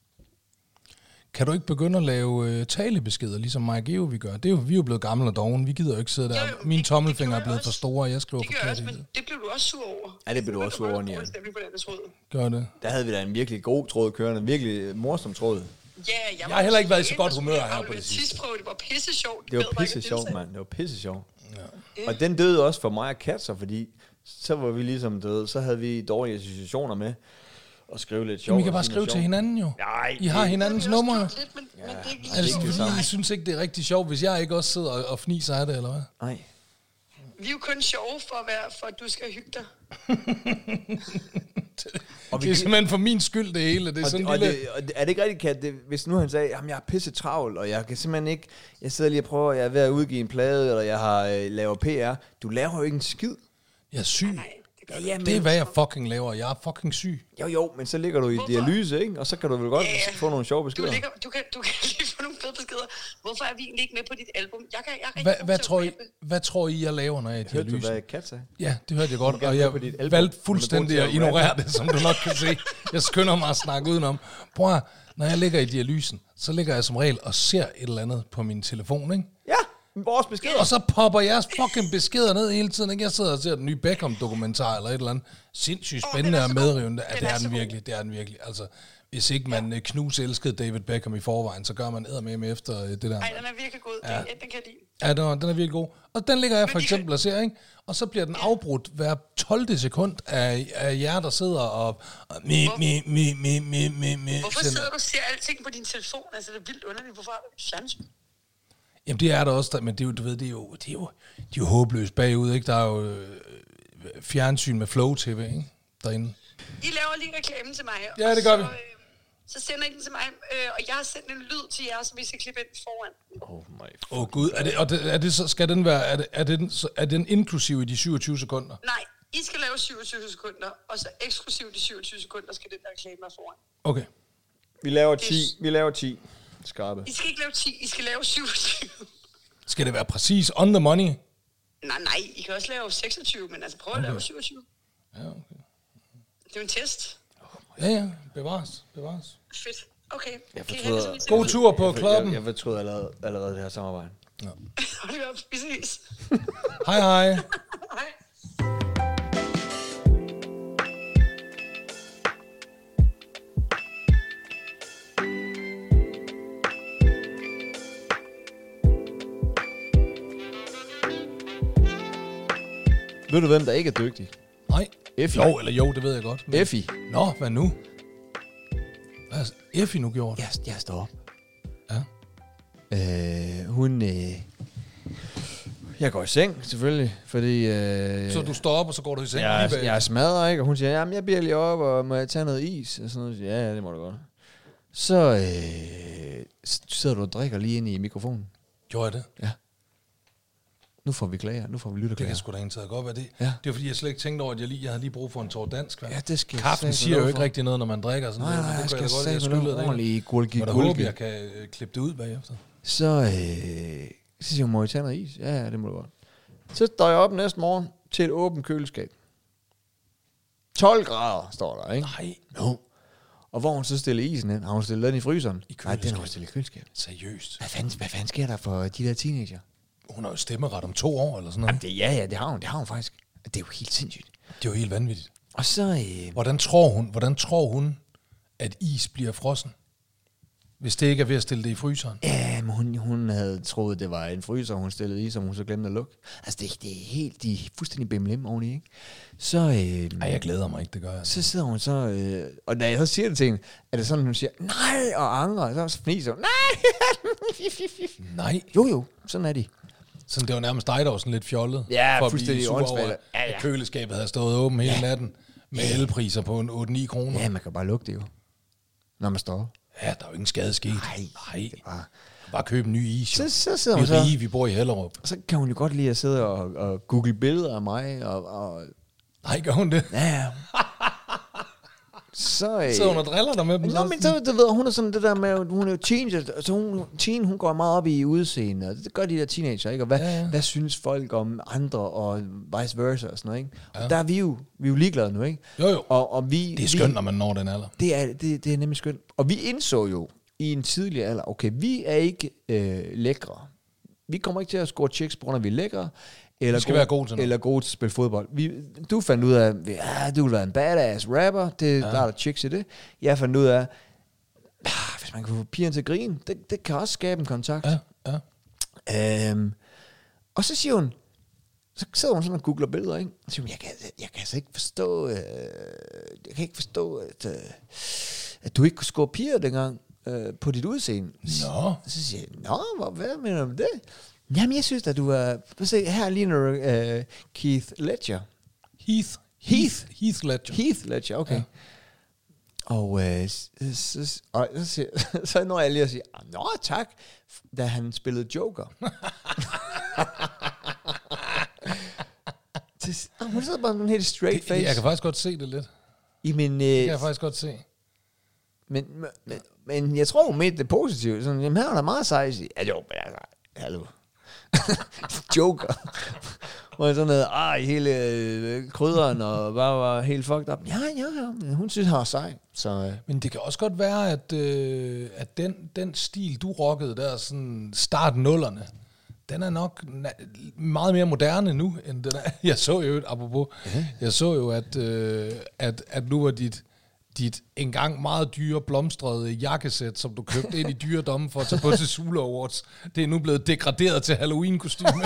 S1: Kan du ikke begynde at lave øh, talebeskeder, ligesom mig og Geo vi gør? Det er jo, vi er jo blevet gamle og doven. Vi gider jo ikke sidde der.
S3: Jo, jo,
S1: Mine
S3: det-
S1: tommelfingre
S3: det
S1: er
S3: gør
S1: blevet
S3: jeg
S1: for
S3: også.
S1: store, og jeg skriver
S3: Det gør jeg
S1: forkert
S3: også,
S1: i
S3: men
S1: det.
S3: det blev du også sur over.
S2: Ja, det blev du også sur over,
S3: ja.
S2: Nian.
S3: Stemning på den tråd.
S1: Gør det.
S2: Der havde vi da en virkelig god tråd kørende, en virkelig morsom tråd.
S3: Ja, jeg,
S1: har heller ikke været i så godt humør her på det
S3: sidste.
S1: sidste.
S3: Det var pisse sjovt.
S2: Det var pisse sjovt, mand. Det var pisse sjovt. Ja. Og den døde også for mig og Katzer, fordi så var vi ligesom døde. Så havde vi dårlige associationer med at skrive lidt sjovt.
S1: Jamen, I kan
S2: og
S1: bare
S2: sige
S1: skrive
S2: noget
S1: til
S2: sjovt.
S1: hinanden jo.
S2: Nej,
S1: I har
S2: det-
S1: hinandens numre.
S3: Lidt, men, men det er ikke lige
S1: Altså,
S2: det er
S1: fordi
S2: samme.
S1: I synes ikke, det er rigtig sjovt, hvis jeg ikke også sidder og, og fniser af det, eller hvad?
S2: Nej.
S3: Vi Vi er jo kun sjove for, at, være, for at du skal hygge dig.
S1: Og det er simpelthen for min skyld, det hele. Det er,
S2: og
S1: sådan
S2: det, og
S1: lille...
S2: det, og det, er det ikke rigtigt, Kat? Det, hvis nu han sagde, at jeg er pisse travl, og jeg kan simpelthen ikke... Jeg sidder lige og prøver, jeg er ved at udgive en plade, eller jeg har øh, lavet P R. Du laver jo ikke en skid.
S1: Jeg er syg.
S3: Nej, det gør
S2: Ja, ja, men,
S1: Det er, hvad jeg fucking laver. Jeg er fucking syg.
S2: Jo, jo, men så ligger du i
S3: Hvorfor?
S2: dialyse, ikke? Og så kan du vel godt
S3: Ja,
S2: få nogle sjove
S3: Du,
S2: beskeder.
S3: ligger, du, kan, du kan lige få nogle fede beskeder. Hvorfor er vi egentlig ikke med på dit album? Jeg kan, jeg er rigtig
S1: Hvad,
S3: god
S1: hvad,
S3: til at
S1: tror I,
S3: rappe.
S1: hvad tror I, jeg laver, når jeg er i
S2: Hørte du,
S1: dialyse?
S2: hvad Kat sagde?
S1: Ja, det hørte jeg godt,
S2: gerne
S1: og
S2: med
S1: jeg
S2: på dit album.
S1: valgte
S2: Hun er
S1: fuldstændig
S2: god
S1: at
S2: til at
S1: ignorere det, som du nok kan se. Jeg skynder mig at snakke udenom. Prøv at, når jeg ligger i dialysen, så ligger jeg som regel og ser et eller andet på min telefon, ikke?
S2: Ja, vores beskeder.
S1: Og så popper jeres fucking beskeder ned hele tiden, ikke? Jeg sidder og ser den nye Beckham-dokumentar eller et eller andet. Sindssygt
S3: Åh,
S1: spændende
S3: den er
S1: og
S3: så god.
S1: medrivende. Ja,
S3: Den
S1: det
S3: er
S1: er
S3: så
S1: den
S3: god.
S1: virkelig, det er den virkelig. Altså, hvis ikke man ja. knus elskede David Beckham i forvejen, så gør man eddermame efter øh, det der.
S3: Ej, den er virkelig god. Ja. Den, den kan jeg lide.
S1: Ja, den er, den er virkelig god. Og den ligger jeg for
S3: Men de
S1: eksempel og ser, ikke? Og så bliver den afbrudt hver tolvte sekund af, af jer, der sidder og... og mi, mi, mi, mi, mi, mi, mi,
S3: Hvorfor
S1: sender-
S3: sidder du og ser alting på din telefon? Altså, det er vildt underligt. Hvorfor har du ikke fjernsyn?
S1: Jamen, det er der også, der, men det er jo, du ved, det er jo, det er jo, de er jo håbløst bagud, ikke? Der er jo øh, fjernsyn med Flow T V, ikke? Derinde.
S3: I laver lige reklamen til mig.
S1: Ja,
S3: og
S1: det gør
S3: så,
S1: vi.
S3: Øh, så sender I den til mig, øh, og jeg har sendt en lyd til jer, som vi skal klippe ind foran.
S2: Oh my
S1: Åh oh, gud, er det, og det, er det så, skal den være, er, det, er, den, så- er den inklusiv i de syvogtyve sekunder?
S3: Nej, I skal lave syvogtyve sekunder, og så eksklusivt de syvogtyve sekunder skal den der reklame være foran.
S1: Okay.
S2: Vi laver ti. Vi laver ti. Skarpe.
S3: I skal ikke lave ti, I skal lave syvogtyve.
S1: Skal det være præcis on the money?
S3: Nej, nej, I kan også lave seksogtyve, men altså prøv at
S1: Okay.
S3: lave syvogtyve.
S1: Ja, okay.
S3: Det er jo en test.
S1: Ja, ja, bevares, bevares.
S3: Fedt. Okay.
S2: Jeg
S3: Kan I
S2: fortryder-
S3: have det,
S1: God tur på
S2: Jeg,
S1: klubben.
S2: jeg fortryder allerede, allerede det her samarbejde.
S3: Hold op, vi ses.
S1: Hej, hej.
S3: Hej.
S2: Ved du, hvem der ikke er dygtig?
S1: Nej.
S2: Effie.
S1: Jo, eller jo, det ved jeg godt. Men...
S2: Effie.
S1: Nå, hvad nu? Hvad har Effie nu gjort?
S2: Jeg, jeg står op.
S1: Ja.
S2: Øh, hun... Øh, jeg går i seng, selvfølgelig, fordi... Øh,
S1: Så du står op, og så går du i seng
S2: jeg,
S1: lige
S2: er,
S1: bag.
S2: jeg er smadret, ikke? Og hun siger, jamen, jeg bliver lige op, og må jeg tage noget is? Og sådan noget. Ja, ja, det må du godt. Så øh, s- sidder du og drikker lige ind i mikrofonen.
S1: Gjorde jeg det?
S2: Ja. Nu får vi klager. Nu får vi
S1: Det
S2: lytterklager.
S1: kan sgu da egentlig godt være det.
S2: Ja.
S1: Det er fordi, jeg slet ikke tænkte over, at jeg lige jeg havde lige brug for en tår dansk. Hvad?
S2: Ja, det skal
S1: Kaffen
S2: jeg
S1: siger jo
S2: lov
S1: ikke
S2: for.
S1: rigtig noget, når man drikker. Sådan
S2: Nej,
S1: noget,
S2: nej,
S1: men
S2: jeg
S1: det
S2: skal
S1: kunne jeg da godt, jeg
S2: sige
S1: skyllede
S2: noget
S1: det ind.
S2: ordentligt gulgi,
S1: Må da håbe,
S2: gulgi.
S1: jeg kan øh, klippe det ud bagefter.
S2: Så, øh, så siger hun, må jeg tage noget is? Ja, ja, det må du godt. Så står jeg op næste morgen til et åbent køleskab. tolv grader, står der, ikke?
S1: Nej,
S2: No. Og hvor hun så stiller isen hen? Har hun stillet den i fryseren?
S1: I
S2: Nej, den har hun
S1: køleskabet.
S2: stillet i køleskabet.
S1: seriøst.
S2: Hvad fanden, hvad fanden sker der for de der teenager?
S1: Hun har jo stemmeret om to år eller sådan noget.
S2: Jamen, det, ja, ja, det har hun, det har hun faktisk. Det er jo helt sindssygt.
S1: Det er jo helt vanvittigt.
S2: Og så, øh,
S1: Hvordan tror hun, hvordan tror hun at is bliver frossen? Hvis det ikke er ved at stille det i fryseren.
S2: ja, men hun, hun havde troet, det var en fryser, hun stillede i, som hun så glemte at lukke. Altså, det, det er helt, de er fuldstændig bimlim oveni, ikke? Så, øh,
S1: Nej, jeg glæder mig ikke, det gør jeg.
S2: så sidder hun så, øh, og når jeg så siger det til hende, er det sådan, hun siger, nej, og angrer, så fniser hun, nej.
S1: Nej,
S2: jo, jo, sådan er de.
S1: sådan, det var nærmest dig, der var sådan lidt fjollet.
S2: Ja,
S1: for at
S2: fuldstændig
S1: blive sur over,
S2: åndssvagt. Ja, ja.
S1: at køleskabet havde stået åben hele natten med elpriser på en otte ni kroner.
S2: Ja, man kan bare lukke det jo, når man står op.
S1: Ja, der er jo ingen skade sket.
S2: Nej,
S1: Nej.
S2: det er bare...
S1: Bare købe en ny is, jo.
S2: Så, så sidder
S1: Vi
S2: hun
S1: er
S2: så,
S1: rige, vi bor i Hellerup.
S2: så kan hun jo godt lide at sidde og, og google billeder af mig, og, og
S1: Nej, gør hun det?
S2: ja, ja. Så, øh,
S1: Så hun og driller dig med dem.
S2: Nå, men så, du ved, hun er sådan det der med, at hun er jo teenager, så hun, teen, hun går meget op i udseende, og det gør de der teenager, ikke? Og hvad,
S1: Ja, ja.
S2: hvad synes folk om andre, og vice versa, og sådan noget, ikke? Og ja. Der er vi jo, vi er jo ligeglade nu, ikke?
S1: Jo, jo.
S2: Og, og vi,
S1: Det er
S2: vi,
S1: skønt, når man når den alder.
S2: Det er, det, det er nemlig skønt. Og vi indså jo i en tidlig alder, okay, vi er ikke øh, lækre. Vi kommer ikke til at score chicks, på grund af, at vi er lækre. Eller
S1: Vi skal være gode til noget.
S2: Eller gode til at spille fodbold. Vi, du fandt ud af, ja, du vil være en badass rapper. Det, ja. Der er der chicks i det. Jeg fandt ud af, ah, hvis man kan få pigerne til at grine, det, det kan også skabe en kontakt.
S1: Ja, ja.
S2: Øhm, og så siger hun, så sidder hun sådan og googler billeder, ikke? Og så siger hun, jeg kan, jeg kan altså ikke forstå, øh, jeg kan ikke forstå, at, øh, at du ikke kunne score piger dengang øh, på dit udseende.
S1: Nå.
S2: Så siger jeg, nå, hvor, hvad mener du med det? Jamen, jeg synes, at du er... Uh, se, her ligner du uh, Keith Ledger.
S1: Heath. Heath. Heath Ledger.
S2: Heath Ledger, okay. Ja. Og, øh, så, så, og så, siger, så når jeg lige at sige, nå tak, da han spillede Joker. det, oh, hun sidder bare med en helt straight
S1: det,
S2: face.
S1: Jeg kan faktisk godt se det lidt.
S2: I min, øh,
S1: det kan jeg faktisk godt se.
S2: Men, men, men jeg tror med det positive. Sådan, jamen her er der meget sej. Ja jo, men altså, hallo. Joker. Hvor jeg sådan noget, ah, i hele øh, krydderen, og bare var helt fucked up. Ja, ja, ja. Hun synes, han var sej. Så, øh.
S1: Men det kan også godt være, at, øh, at den, den stil, du rockede der, sådan start nullerne, den er nok na- meget mere moderne nu, end den er. Jeg så jo, apropos, ja. jeg så jo, at, øh, at, at nu var dit, dit engang meget dyre blomstrede jakkesæt, som du købte ind i dyredommen for at tage på til Zulu Awards, det er nu blevet degraderet til Halloween-kostyme.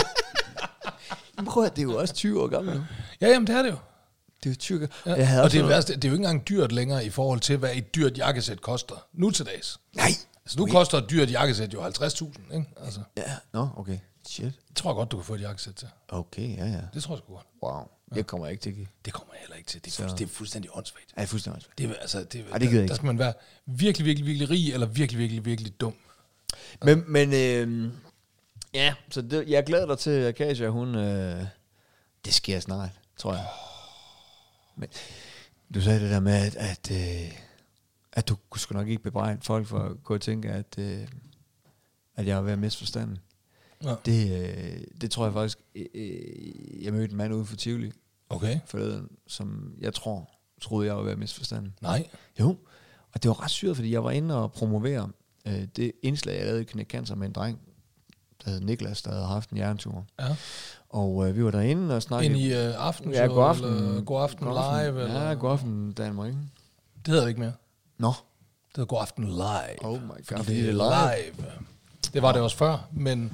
S2: Prøv at det er jo også tyve år gammel nu.
S1: Ja, jamen det er det jo.
S2: Det er jo tyve år.
S1: Ja.
S2: Jeg havde
S1: og det er,
S2: noget...
S1: værste, det er jo ikke engang dyrt længere i forhold til, hvad et dyrt jakkesæt koster nu til dags.
S2: Nej.
S1: Altså nu okay. koster et dyrt jakkesæt jo halvtreds tusind, ikke? Altså.
S2: Ja, nå, no, okay. Shit.
S1: Det tror jeg godt, du kan få et jakkesæt til.
S2: Okay, ja, ja.
S1: Det tror jeg sgu godt.
S2: Wow. Ja. Det kommer jeg ikke til at give.
S1: Det kommer jeg heller ikke til. Det er, fu- det er fuldstændig åndssvagt.
S2: Ja, det er fuldstændig åndssvagt.
S1: Det er, altså, det,
S2: Ej, det gider
S1: der,
S2: jeg ikke.
S1: der skal man være virkelig, virkelig, virkelig rig, eller virkelig, virkelig, virkelig dum.
S2: Men, men øh, ja, så det, jeg glæder dig til, at Kasia, hun... Øh, det sker snart, tror jeg. Men du sagde det der med, at, at, øh, at du skulle nok ikke bebrejde folk for at gå og tænke, at, øh, at jeg var ved at misforstande. Ja. Det, øh, det tror jeg faktisk... Øh, jeg mødte en mand ude for Tivoli.
S1: Okay.
S2: Forleden, som jeg tror, troede jeg var ved at misforstande.
S1: Nej.
S2: Jo, og det var ret syret, fordi jeg var inde og promovere øh, det indslag, jeg lavede i Knæk Cancer med en dreng, der hed Niklas, der havde haft en hjernetumor.
S1: Ja.
S2: Og øh, vi var derinde og snakkede...
S1: Ind i øh, aften,
S2: ja, god aften,
S1: god aften live? Eller?
S2: Ja, god aften Danmark, ikke?
S1: Det hedder det ikke mere.
S2: Nå.
S1: Det hedder god aften live.
S2: Oh my god,
S1: fordi fordi det er live. live. Det var det også før, men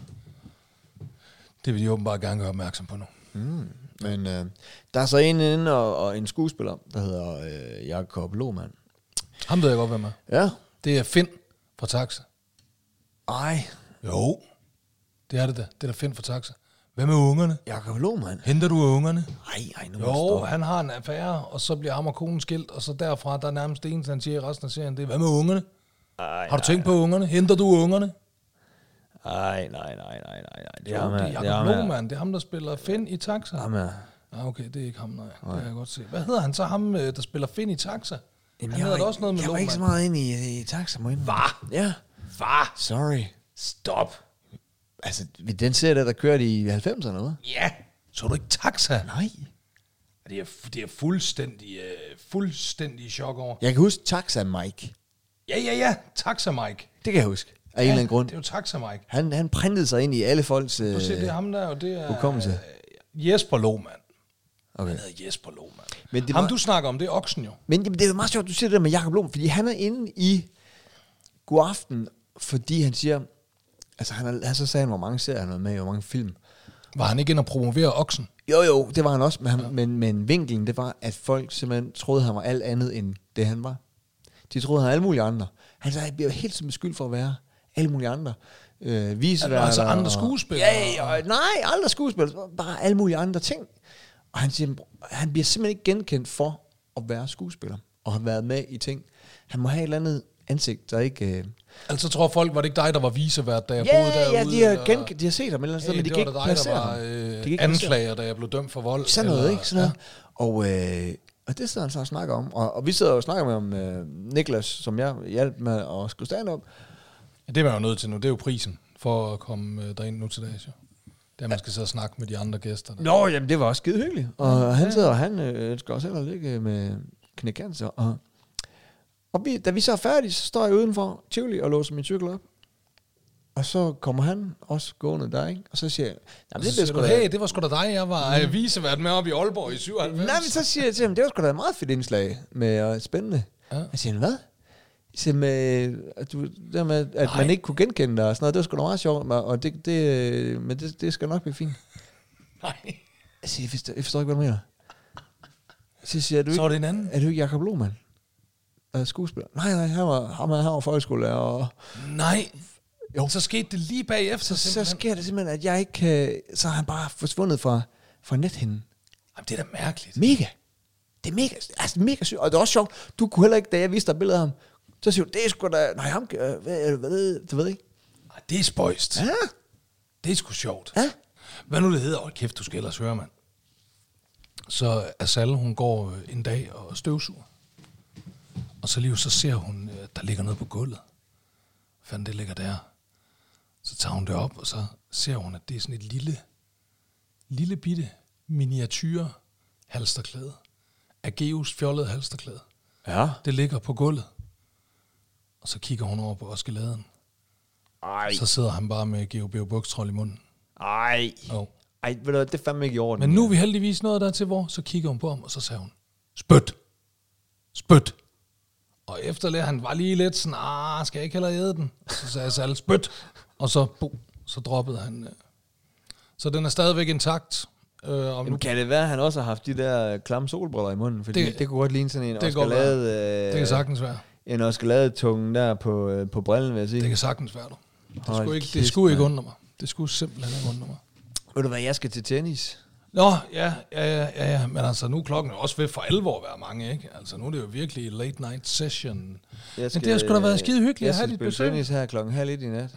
S1: det vil de åbenbart gerne gøre opmærksom på nu.
S2: Mm. Men øh, der er så en inde og, og en skuespiller, der hedder øh, Jakob Lohmann.
S1: Ham ved jeg godt, hvem er.
S2: Ja.
S1: Det er Finn fra Taxa.
S2: Ej.
S1: Jo, det er det da. Det er da Finn fra Taxa. Hvad med ungerne?
S2: Jakob Lohmann?
S1: Henter du ungerne?
S2: Ej, ej, nu
S1: Jo, han har en affære, og så bliver ham og konen skilt, og så derfra, der er nærmest det eneste, han siger i resten af serien, det er, hvad med ungerne?
S2: Ej,
S1: har du tænkt på ungerne? Henter du ungerne?
S2: Ej, nej, nej, nej, nej.
S1: Det er, jo, det er Jakob Lohmann, det er ham, der spiller Finn i Taxa.
S2: Ham er...
S1: Ah, okay, det er ikke ham, nej. nej. Det kan jeg godt se. Hvad hedder han så, ham, der spiller Finn i Taxa?
S2: Jamen,
S1: han hedder da også noget med
S2: jeg
S1: Lohmann.
S2: Jeg var ikke så meget inde i, i Taxa, må jeg indrømme.
S1: Hvad?
S2: Ja.
S1: Hvad?
S2: Sorry.
S1: Stop.
S2: Altså, den serie, der, der kørte i halvfemserne, eller?
S1: Ja. Så du ikke Taxa?
S2: Nej.
S1: Det er, det er fuldstændig, uh, fuldstændig chok over.
S2: Jeg kan huske Taxa Mike.
S1: Ja, ja, ja. Taxa Mike.
S2: Det kan jeg huske. Af ja, en eller anden grund.
S1: Det er jo Taxa Mike.
S2: Han, han printede sig ind i alle folks...
S1: Du siger, det er ham der, og det er...
S2: Hukommelse.
S1: Uh, Jesper Lohmann.
S2: Okay.
S1: Han hedder Jesper Lohmann.
S2: Men det
S1: ham,
S2: var,
S1: du snakker om, det er Oksen jo.
S2: Men jamen, det er meget sjovt, du siger det der med Jakob Lohmann, fordi han er inde i God Aften, fordi han siger... Altså, han, er, han så sagde han, hvor mange serier han var med i, hvor mange film.
S1: Var han ikke inde og promovere Oksen?
S2: Jo, jo, det var han også, men, han, ja. men, men vinklen, det var, at folk simpelthen troede, han var alt andet end det, han var. De troede, han var alle mulige andre. Han sagde, jeg bliver helt som skyld for at være alle mulige andre. Øh, viseværter.
S1: Altså andre skuespillere?
S2: Ja, ja, nej, andre skuespillere. Bare alle mulige andre ting. Og han siger, han bliver simpelthen ikke genkendt for at være skuespiller, og have været med i ting. Han må have et eller andet ansigt, der ikke... Øh...
S1: Altså tror folk, var det ikke dig, der var visevært, da jeg
S2: ja,
S1: boede derude?
S2: Ja, de har, genkendt, de har set ham, eller sådan,
S1: hey,
S2: men de kan ikke placere ham.
S1: Det var dig, der var øh, anklager, da jeg blev dømt for vold.
S2: Sådan noget,
S1: eller,
S2: ikke? Sådan
S1: ja.
S2: noget. Og, øh, og det sidder han så og snakker om. Og, og vi sidder og snakker med om øh, Niklas, som jeg hjalp med at skrive stand op.
S1: Ja, det er man jo nødt til nu. Det er jo prisen for at komme øh, derind nu til dags, jo. Det er, man skal sidde og snakke med de andre gæster. Der.
S2: Nå, jamen det var også skide hyggeligt. Og ja, han sidder, og han øh, skal også heller ligge med Knæk Cancer. Og, og vi, da vi så er færdige, så står jeg udenfor Tivoli og låser min cykel op. Og så kommer han også gående der, ikke? Og så siger jeg...
S1: Og så siger du, hey, det var sgu da dig, jeg var mm. visevært med op i Aalborg i syvoghalvfems.
S2: Nej, men så siger jeg til ham, det var sgu da et meget fedt indslag med uh, spændende. Ja. Jeg siger, hvad? Jeg siger, med, at, du, der med, at man ikke kunne genkende dig og sådan noget, det var sgu da meget sjovt, og det, det, men det, det skal nok blive fint.
S1: Nej.
S2: Jeg siger, jeg forstår, jeg forstår ikke, hvad du mener. Så siger jeg, er du
S1: så
S2: ikke,
S1: er det en anden.
S2: Er du ikke Jakob Lohmann? Uh, skuespiller? Nej, nej, han var, han var, han var folkeskolelærer. Og
S1: nej.
S2: Jo.
S1: Så skete det lige bagefter.
S2: Så, så sker det simpelthen, at jeg ikke kan... Så har han bare forsvundet fra, fra nethinden.
S1: Jamen, det er da mærkeligt.
S2: Mega. Det er mega, altså mega sygt. Og det er også sjovt. Du kunne heller ikke, da jeg viste dig billedet af ham, så siger du, det er sgu da... Nej, ham... Øh, hvad, hvad, du ved ikke?
S1: Ej, det er spøjst.
S2: Ja.
S1: Det er sgu sjovt.
S2: Ja.
S1: Hvad nu det hedder? Åh, kæft, du skal ellers høre, mand. Så Asal, hun går en dag og støvsuger. Og så lige så ser hun, der ligger noget på gulvet. Hvad fanden det ligger der? Så tager hun det op, og så ser hun, at det er sådan et lille, lille bitte miniatyre halsterklæde. Ageus fjollede halsterklæde.
S2: Ja.
S1: Det ligger på gulvet. Og så kigger hun over på Oskeladen.
S2: Ej.
S1: Så sidder han bare med G O B Buktrold i munden.
S2: Ej.
S1: Oh.
S2: Ej, ved du, det er fandme ikke i orden.
S1: Men nu er vi heldigvis nået der til, hvor så kigger hun på ham, og så sagde hun, spyt, spyt. Og efter det, han var lige lidt sådan, ah, skal jeg ikke hellere æde den? Så sagde Sal, spyt. Og så, bo, så droppede han. Så den er stadigvæk intakt. Øh, om
S2: Jamen,
S1: nu
S2: kan det være, at han også har haft de der klamme solbriller i munden? Fordi det,
S1: Det-
S2: det kunne godt ligne sådan en
S1: det kan godt
S2: Oscar-lade... Øh,
S1: det kan sagtens være.
S2: en Oscar-lade-tunge der på, øh, på brillen, vil jeg sige.
S1: Det kan sagtens være, du. Det
S2: Hold
S1: skulle ikke, det
S2: kæft,
S1: skulle ikke
S2: mand.
S1: undre mig. Det skulle simpelthen ikke undre mig.
S2: Ved du hvad, jeg skal til tennis.
S1: Nå, ja, ja, ja, ja, ja, men altså nu er klokken jo også ved for alvor at være mange, ikke? Altså nu er det jo virkelig late night session.
S2: Jeg
S1: Men det har sgu da været skide hyggeligt
S2: jeg
S1: at have
S2: skal
S1: dit
S2: spille
S1: besøg.
S2: tennis her klokken halv et i nat.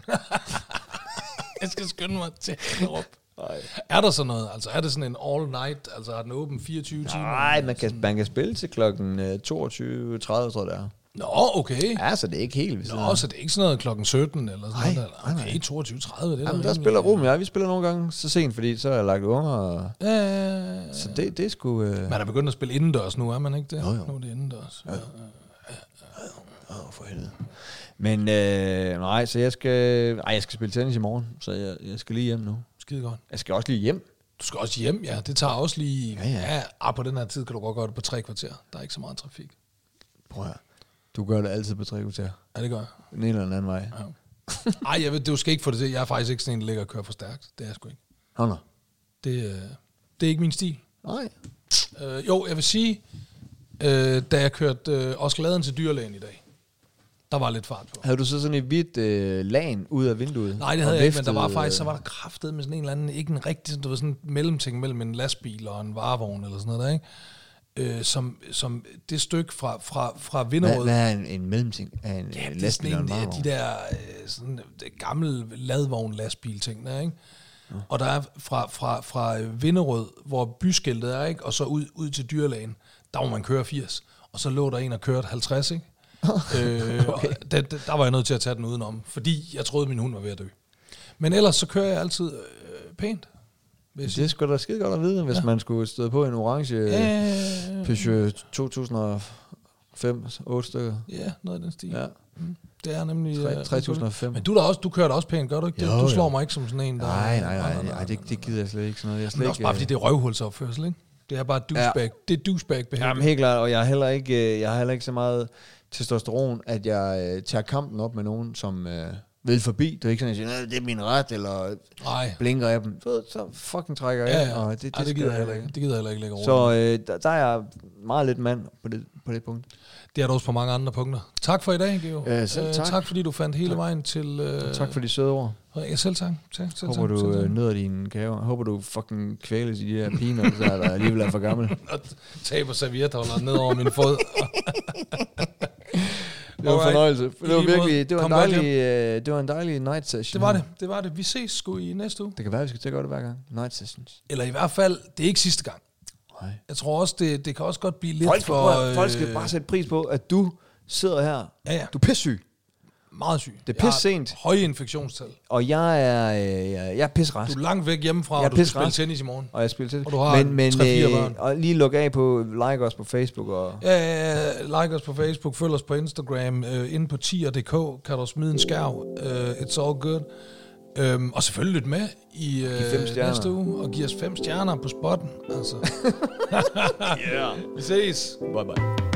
S1: Jeg skal skynde mig til Hellerup.
S2: Nej.
S1: Er der så noget? Altså er det sådan en all night? Altså er den åben fireogtyve timer?
S2: Nej, man kan, man kan spille til klokken øh, toogtyve tredive, tror jeg det er.
S1: Nå, okay.
S2: Ja, så det er ikke helt ved siden
S1: Nå,
S2: af.
S1: så det er ikke sådan noget klokken sytten eller sådan
S2: Nej,
S1: noget?
S2: nej,
S1: Der.
S2: nej.
S1: Okay, toogtyve tredive, det er
S2: Jamen,
S1: da
S2: der
S1: rimelig-
S2: spiller Ruben og jeg. Vi spiller nogle gange så sent, fordi så har jeg lagt unger. Og...
S1: Ja, ja, ja, ja.
S2: Så det, det er sgu... Øh...
S1: Man er begyndt at spille indendørs nu, er man ikke det?
S2: Jo, jo.
S1: Nu er det indendørs. Ja.
S2: Åh, for helvede. Men øh, nej, så jeg skal... Ej, jeg skal spille tennis i morgen, så jeg, jeg skal lige hjem nu.
S1: Skide godt.
S2: Jeg skal også lige hjem.
S1: Du skal også hjem, ja. Det tager også lige...
S2: Ja, ja.
S1: ja ah, på den her tid kan du godt gøre det på tre kvarter. Der er ikke så meget trafik.
S2: Prøv her. Du gør det altid på tre kvarter.
S1: Ja, det gør jeg.
S2: Den ene eller den anden vej.
S1: Ja. Ej, jeg ved, du skal ikke få det til. Jeg er faktisk ikke sådan en, der ligger og kører for stærkt. Det er jeg sgu ikke.
S2: Nå, nå.
S1: Det, øh, det er ikke min stil.
S2: Nej.
S1: Øh, jo, jeg vil sige, øh, da jeg kørte øh, Oskeladen til dyrlægen i dag, der var lidt fart på.
S2: Havde du så sådan et hvidt øh, lagen ud af vinduet?
S1: Nej, det havde
S2: og
S1: jeg ikke, men der var
S2: viftede,
S1: faktisk, så
S2: øh,
S1: var der kraftet med sådan en eller anden, ikke en rigtig, sådan, du ved, sådan en mellemting mellem en lastbil og en varevogn eller sådan noget der, ikke? Øh, som, som det stykke fra, fra, fra
S2: Hvad,
S1: Vinderød.
S2: hvad er en, en mellemting af en
S1: Ja,
S2: øh,
S1: det er sådan
S2: lastbil og
S1: en
S2: en
S1: af
S2: varevogn?
S1: de der øh, sådan, øh, gamle ladvogn lastbil ting der, ikke? Ja. Og der er fra, fra, fra Vinderød, hvor byskiltet er, ikke? Og så ud, ud til dyrlægen, der må man køre firs. Og så lå der en og kørte halvtreds, ikke? øh, okay. der, der, der var jeg nødt til at tage den udenom, fordi jeg troede, min hund var ved at dø. Men ellers så kører jeg altid øh, pænt. vil jeg
S2: Det
S1: sige.
S2: er sgu da skide godt at vide, hvis
S1: Ja.
S2: ja. man skulle støde på en orange
S1: Ja,
S2: Peugeot to tusind og fem, otte stykker.
S1: ja, noget af den stil.
S2: Ja.
S1: Det er nemlig...
S2: Tre-
S1: øh,
S2: tre tusind og fem.
S1: Men du, der også, du kører da også pænt, gør du ikke?
S2: Jo,
S1: det? Du slår
S2: jo.
S1: mig ikke som sådan en, der...
S2: Nej, nej, nej, nej, det, det gider jeg slet ikke sådan noget. Jeg er
S1: Men
S2: slet
S1: også
S2: ikke,
S1: bare fordi det er røvhulsopførsel, ikke? Det er bare douchebag. Ja. Det er douchebag behavior.
S2: Jamen helt klart, og jeg har heller ikke, øh, jeg har heller ikke så meget testosteron, at jeg øh, tager kampen op med nogen, som øh, vil forbi. Det er ikke sådan, at jeg siger, det er min ret, eller
S1: Nej.
S2: blinker jeg dem. Så, så fucking trækker jeg
S1: Ja,
S2: ind,
S1: ja.
S2: og det, det,
S1: Ej, det
S2: skal
S1: gider
S2: jeg
S1: jeg heller ikke. Det gider jeg heller ikke lægge over.
S2: Så øh, der, der er jeg meget lidt mand på det, på det punkt.
S1: Det er der også på mange andre punkter. Tak for i dag, Geo.
S2: Øh, selv tak.
S1: tak fordi du fandt hele
S2: Tak.
S1: vejen til... Øh,
S2: Tak for de søde ord.
S1: Ja, selv tak. tak selv
S2: Håber
S1: tak,
S2: du
S1: selv
S2: øh,
S1: tak.
S2: nyder dine gaver. Håber du fucking kvæles i de her peanuts, der, der alligevel er for gammel.
S1: Og taber servietholderen ned over min fod.
S2: Det var en
S1: Alright.
S2: fornøjelse. Det
S1: I
S2: var
S1: lige måde.
S2: virkelig, det var, en
S1: Kom godt
S2: dejlig, øh, det var en dejlig night session.
S1: Det var det. Det var det. Vi ses sgu i næste uge.
S2: Det kan være, vi skal til at gøre det hver gang. Night sessions.
S1: Eller i hvert fald, det er ikke sidste gang.
S2: Nej.
S1: Jeg tror også, det, det kan også godt blive lidt
S2: Folk, skal,
S1: for...
S2: prøv, folk skal
S1: øh,
S2: bare sætte pris på, at du sidder her.
S1: Ja, ja.
S2: Du er pissyg.
S1: Meget syg.
S2: Det er
S1: Jeg har
S2: pisse sent.
S1: Høje infektionstal.
S2: Og jeg er, øh, jeg, jeg er pisserask.
S1: Du er langt væk hjemmefra,
S2: Jeg er
S1: og du skal spille
S2: pisserask.
S1: tennis i morgen.
S2: Og jeg spiller til.
S1: Og du har
S2: men, men,
S1: tre-fire
S2: øh,
S1: børn.
S2: Og lige luk af på, like os på Facebook. Og
S1: Ja, ja, ja, like os på Facebook, følg os på Instagram, uh, inde på tier punktum d k kan du smide en skærv. Uh, it's all good. Um, og selvfølgelig lyt med i uh, næste uge, og giv os fem stjerner på spotten. Altså. Yeah. Vi ses.
S2: bye bye.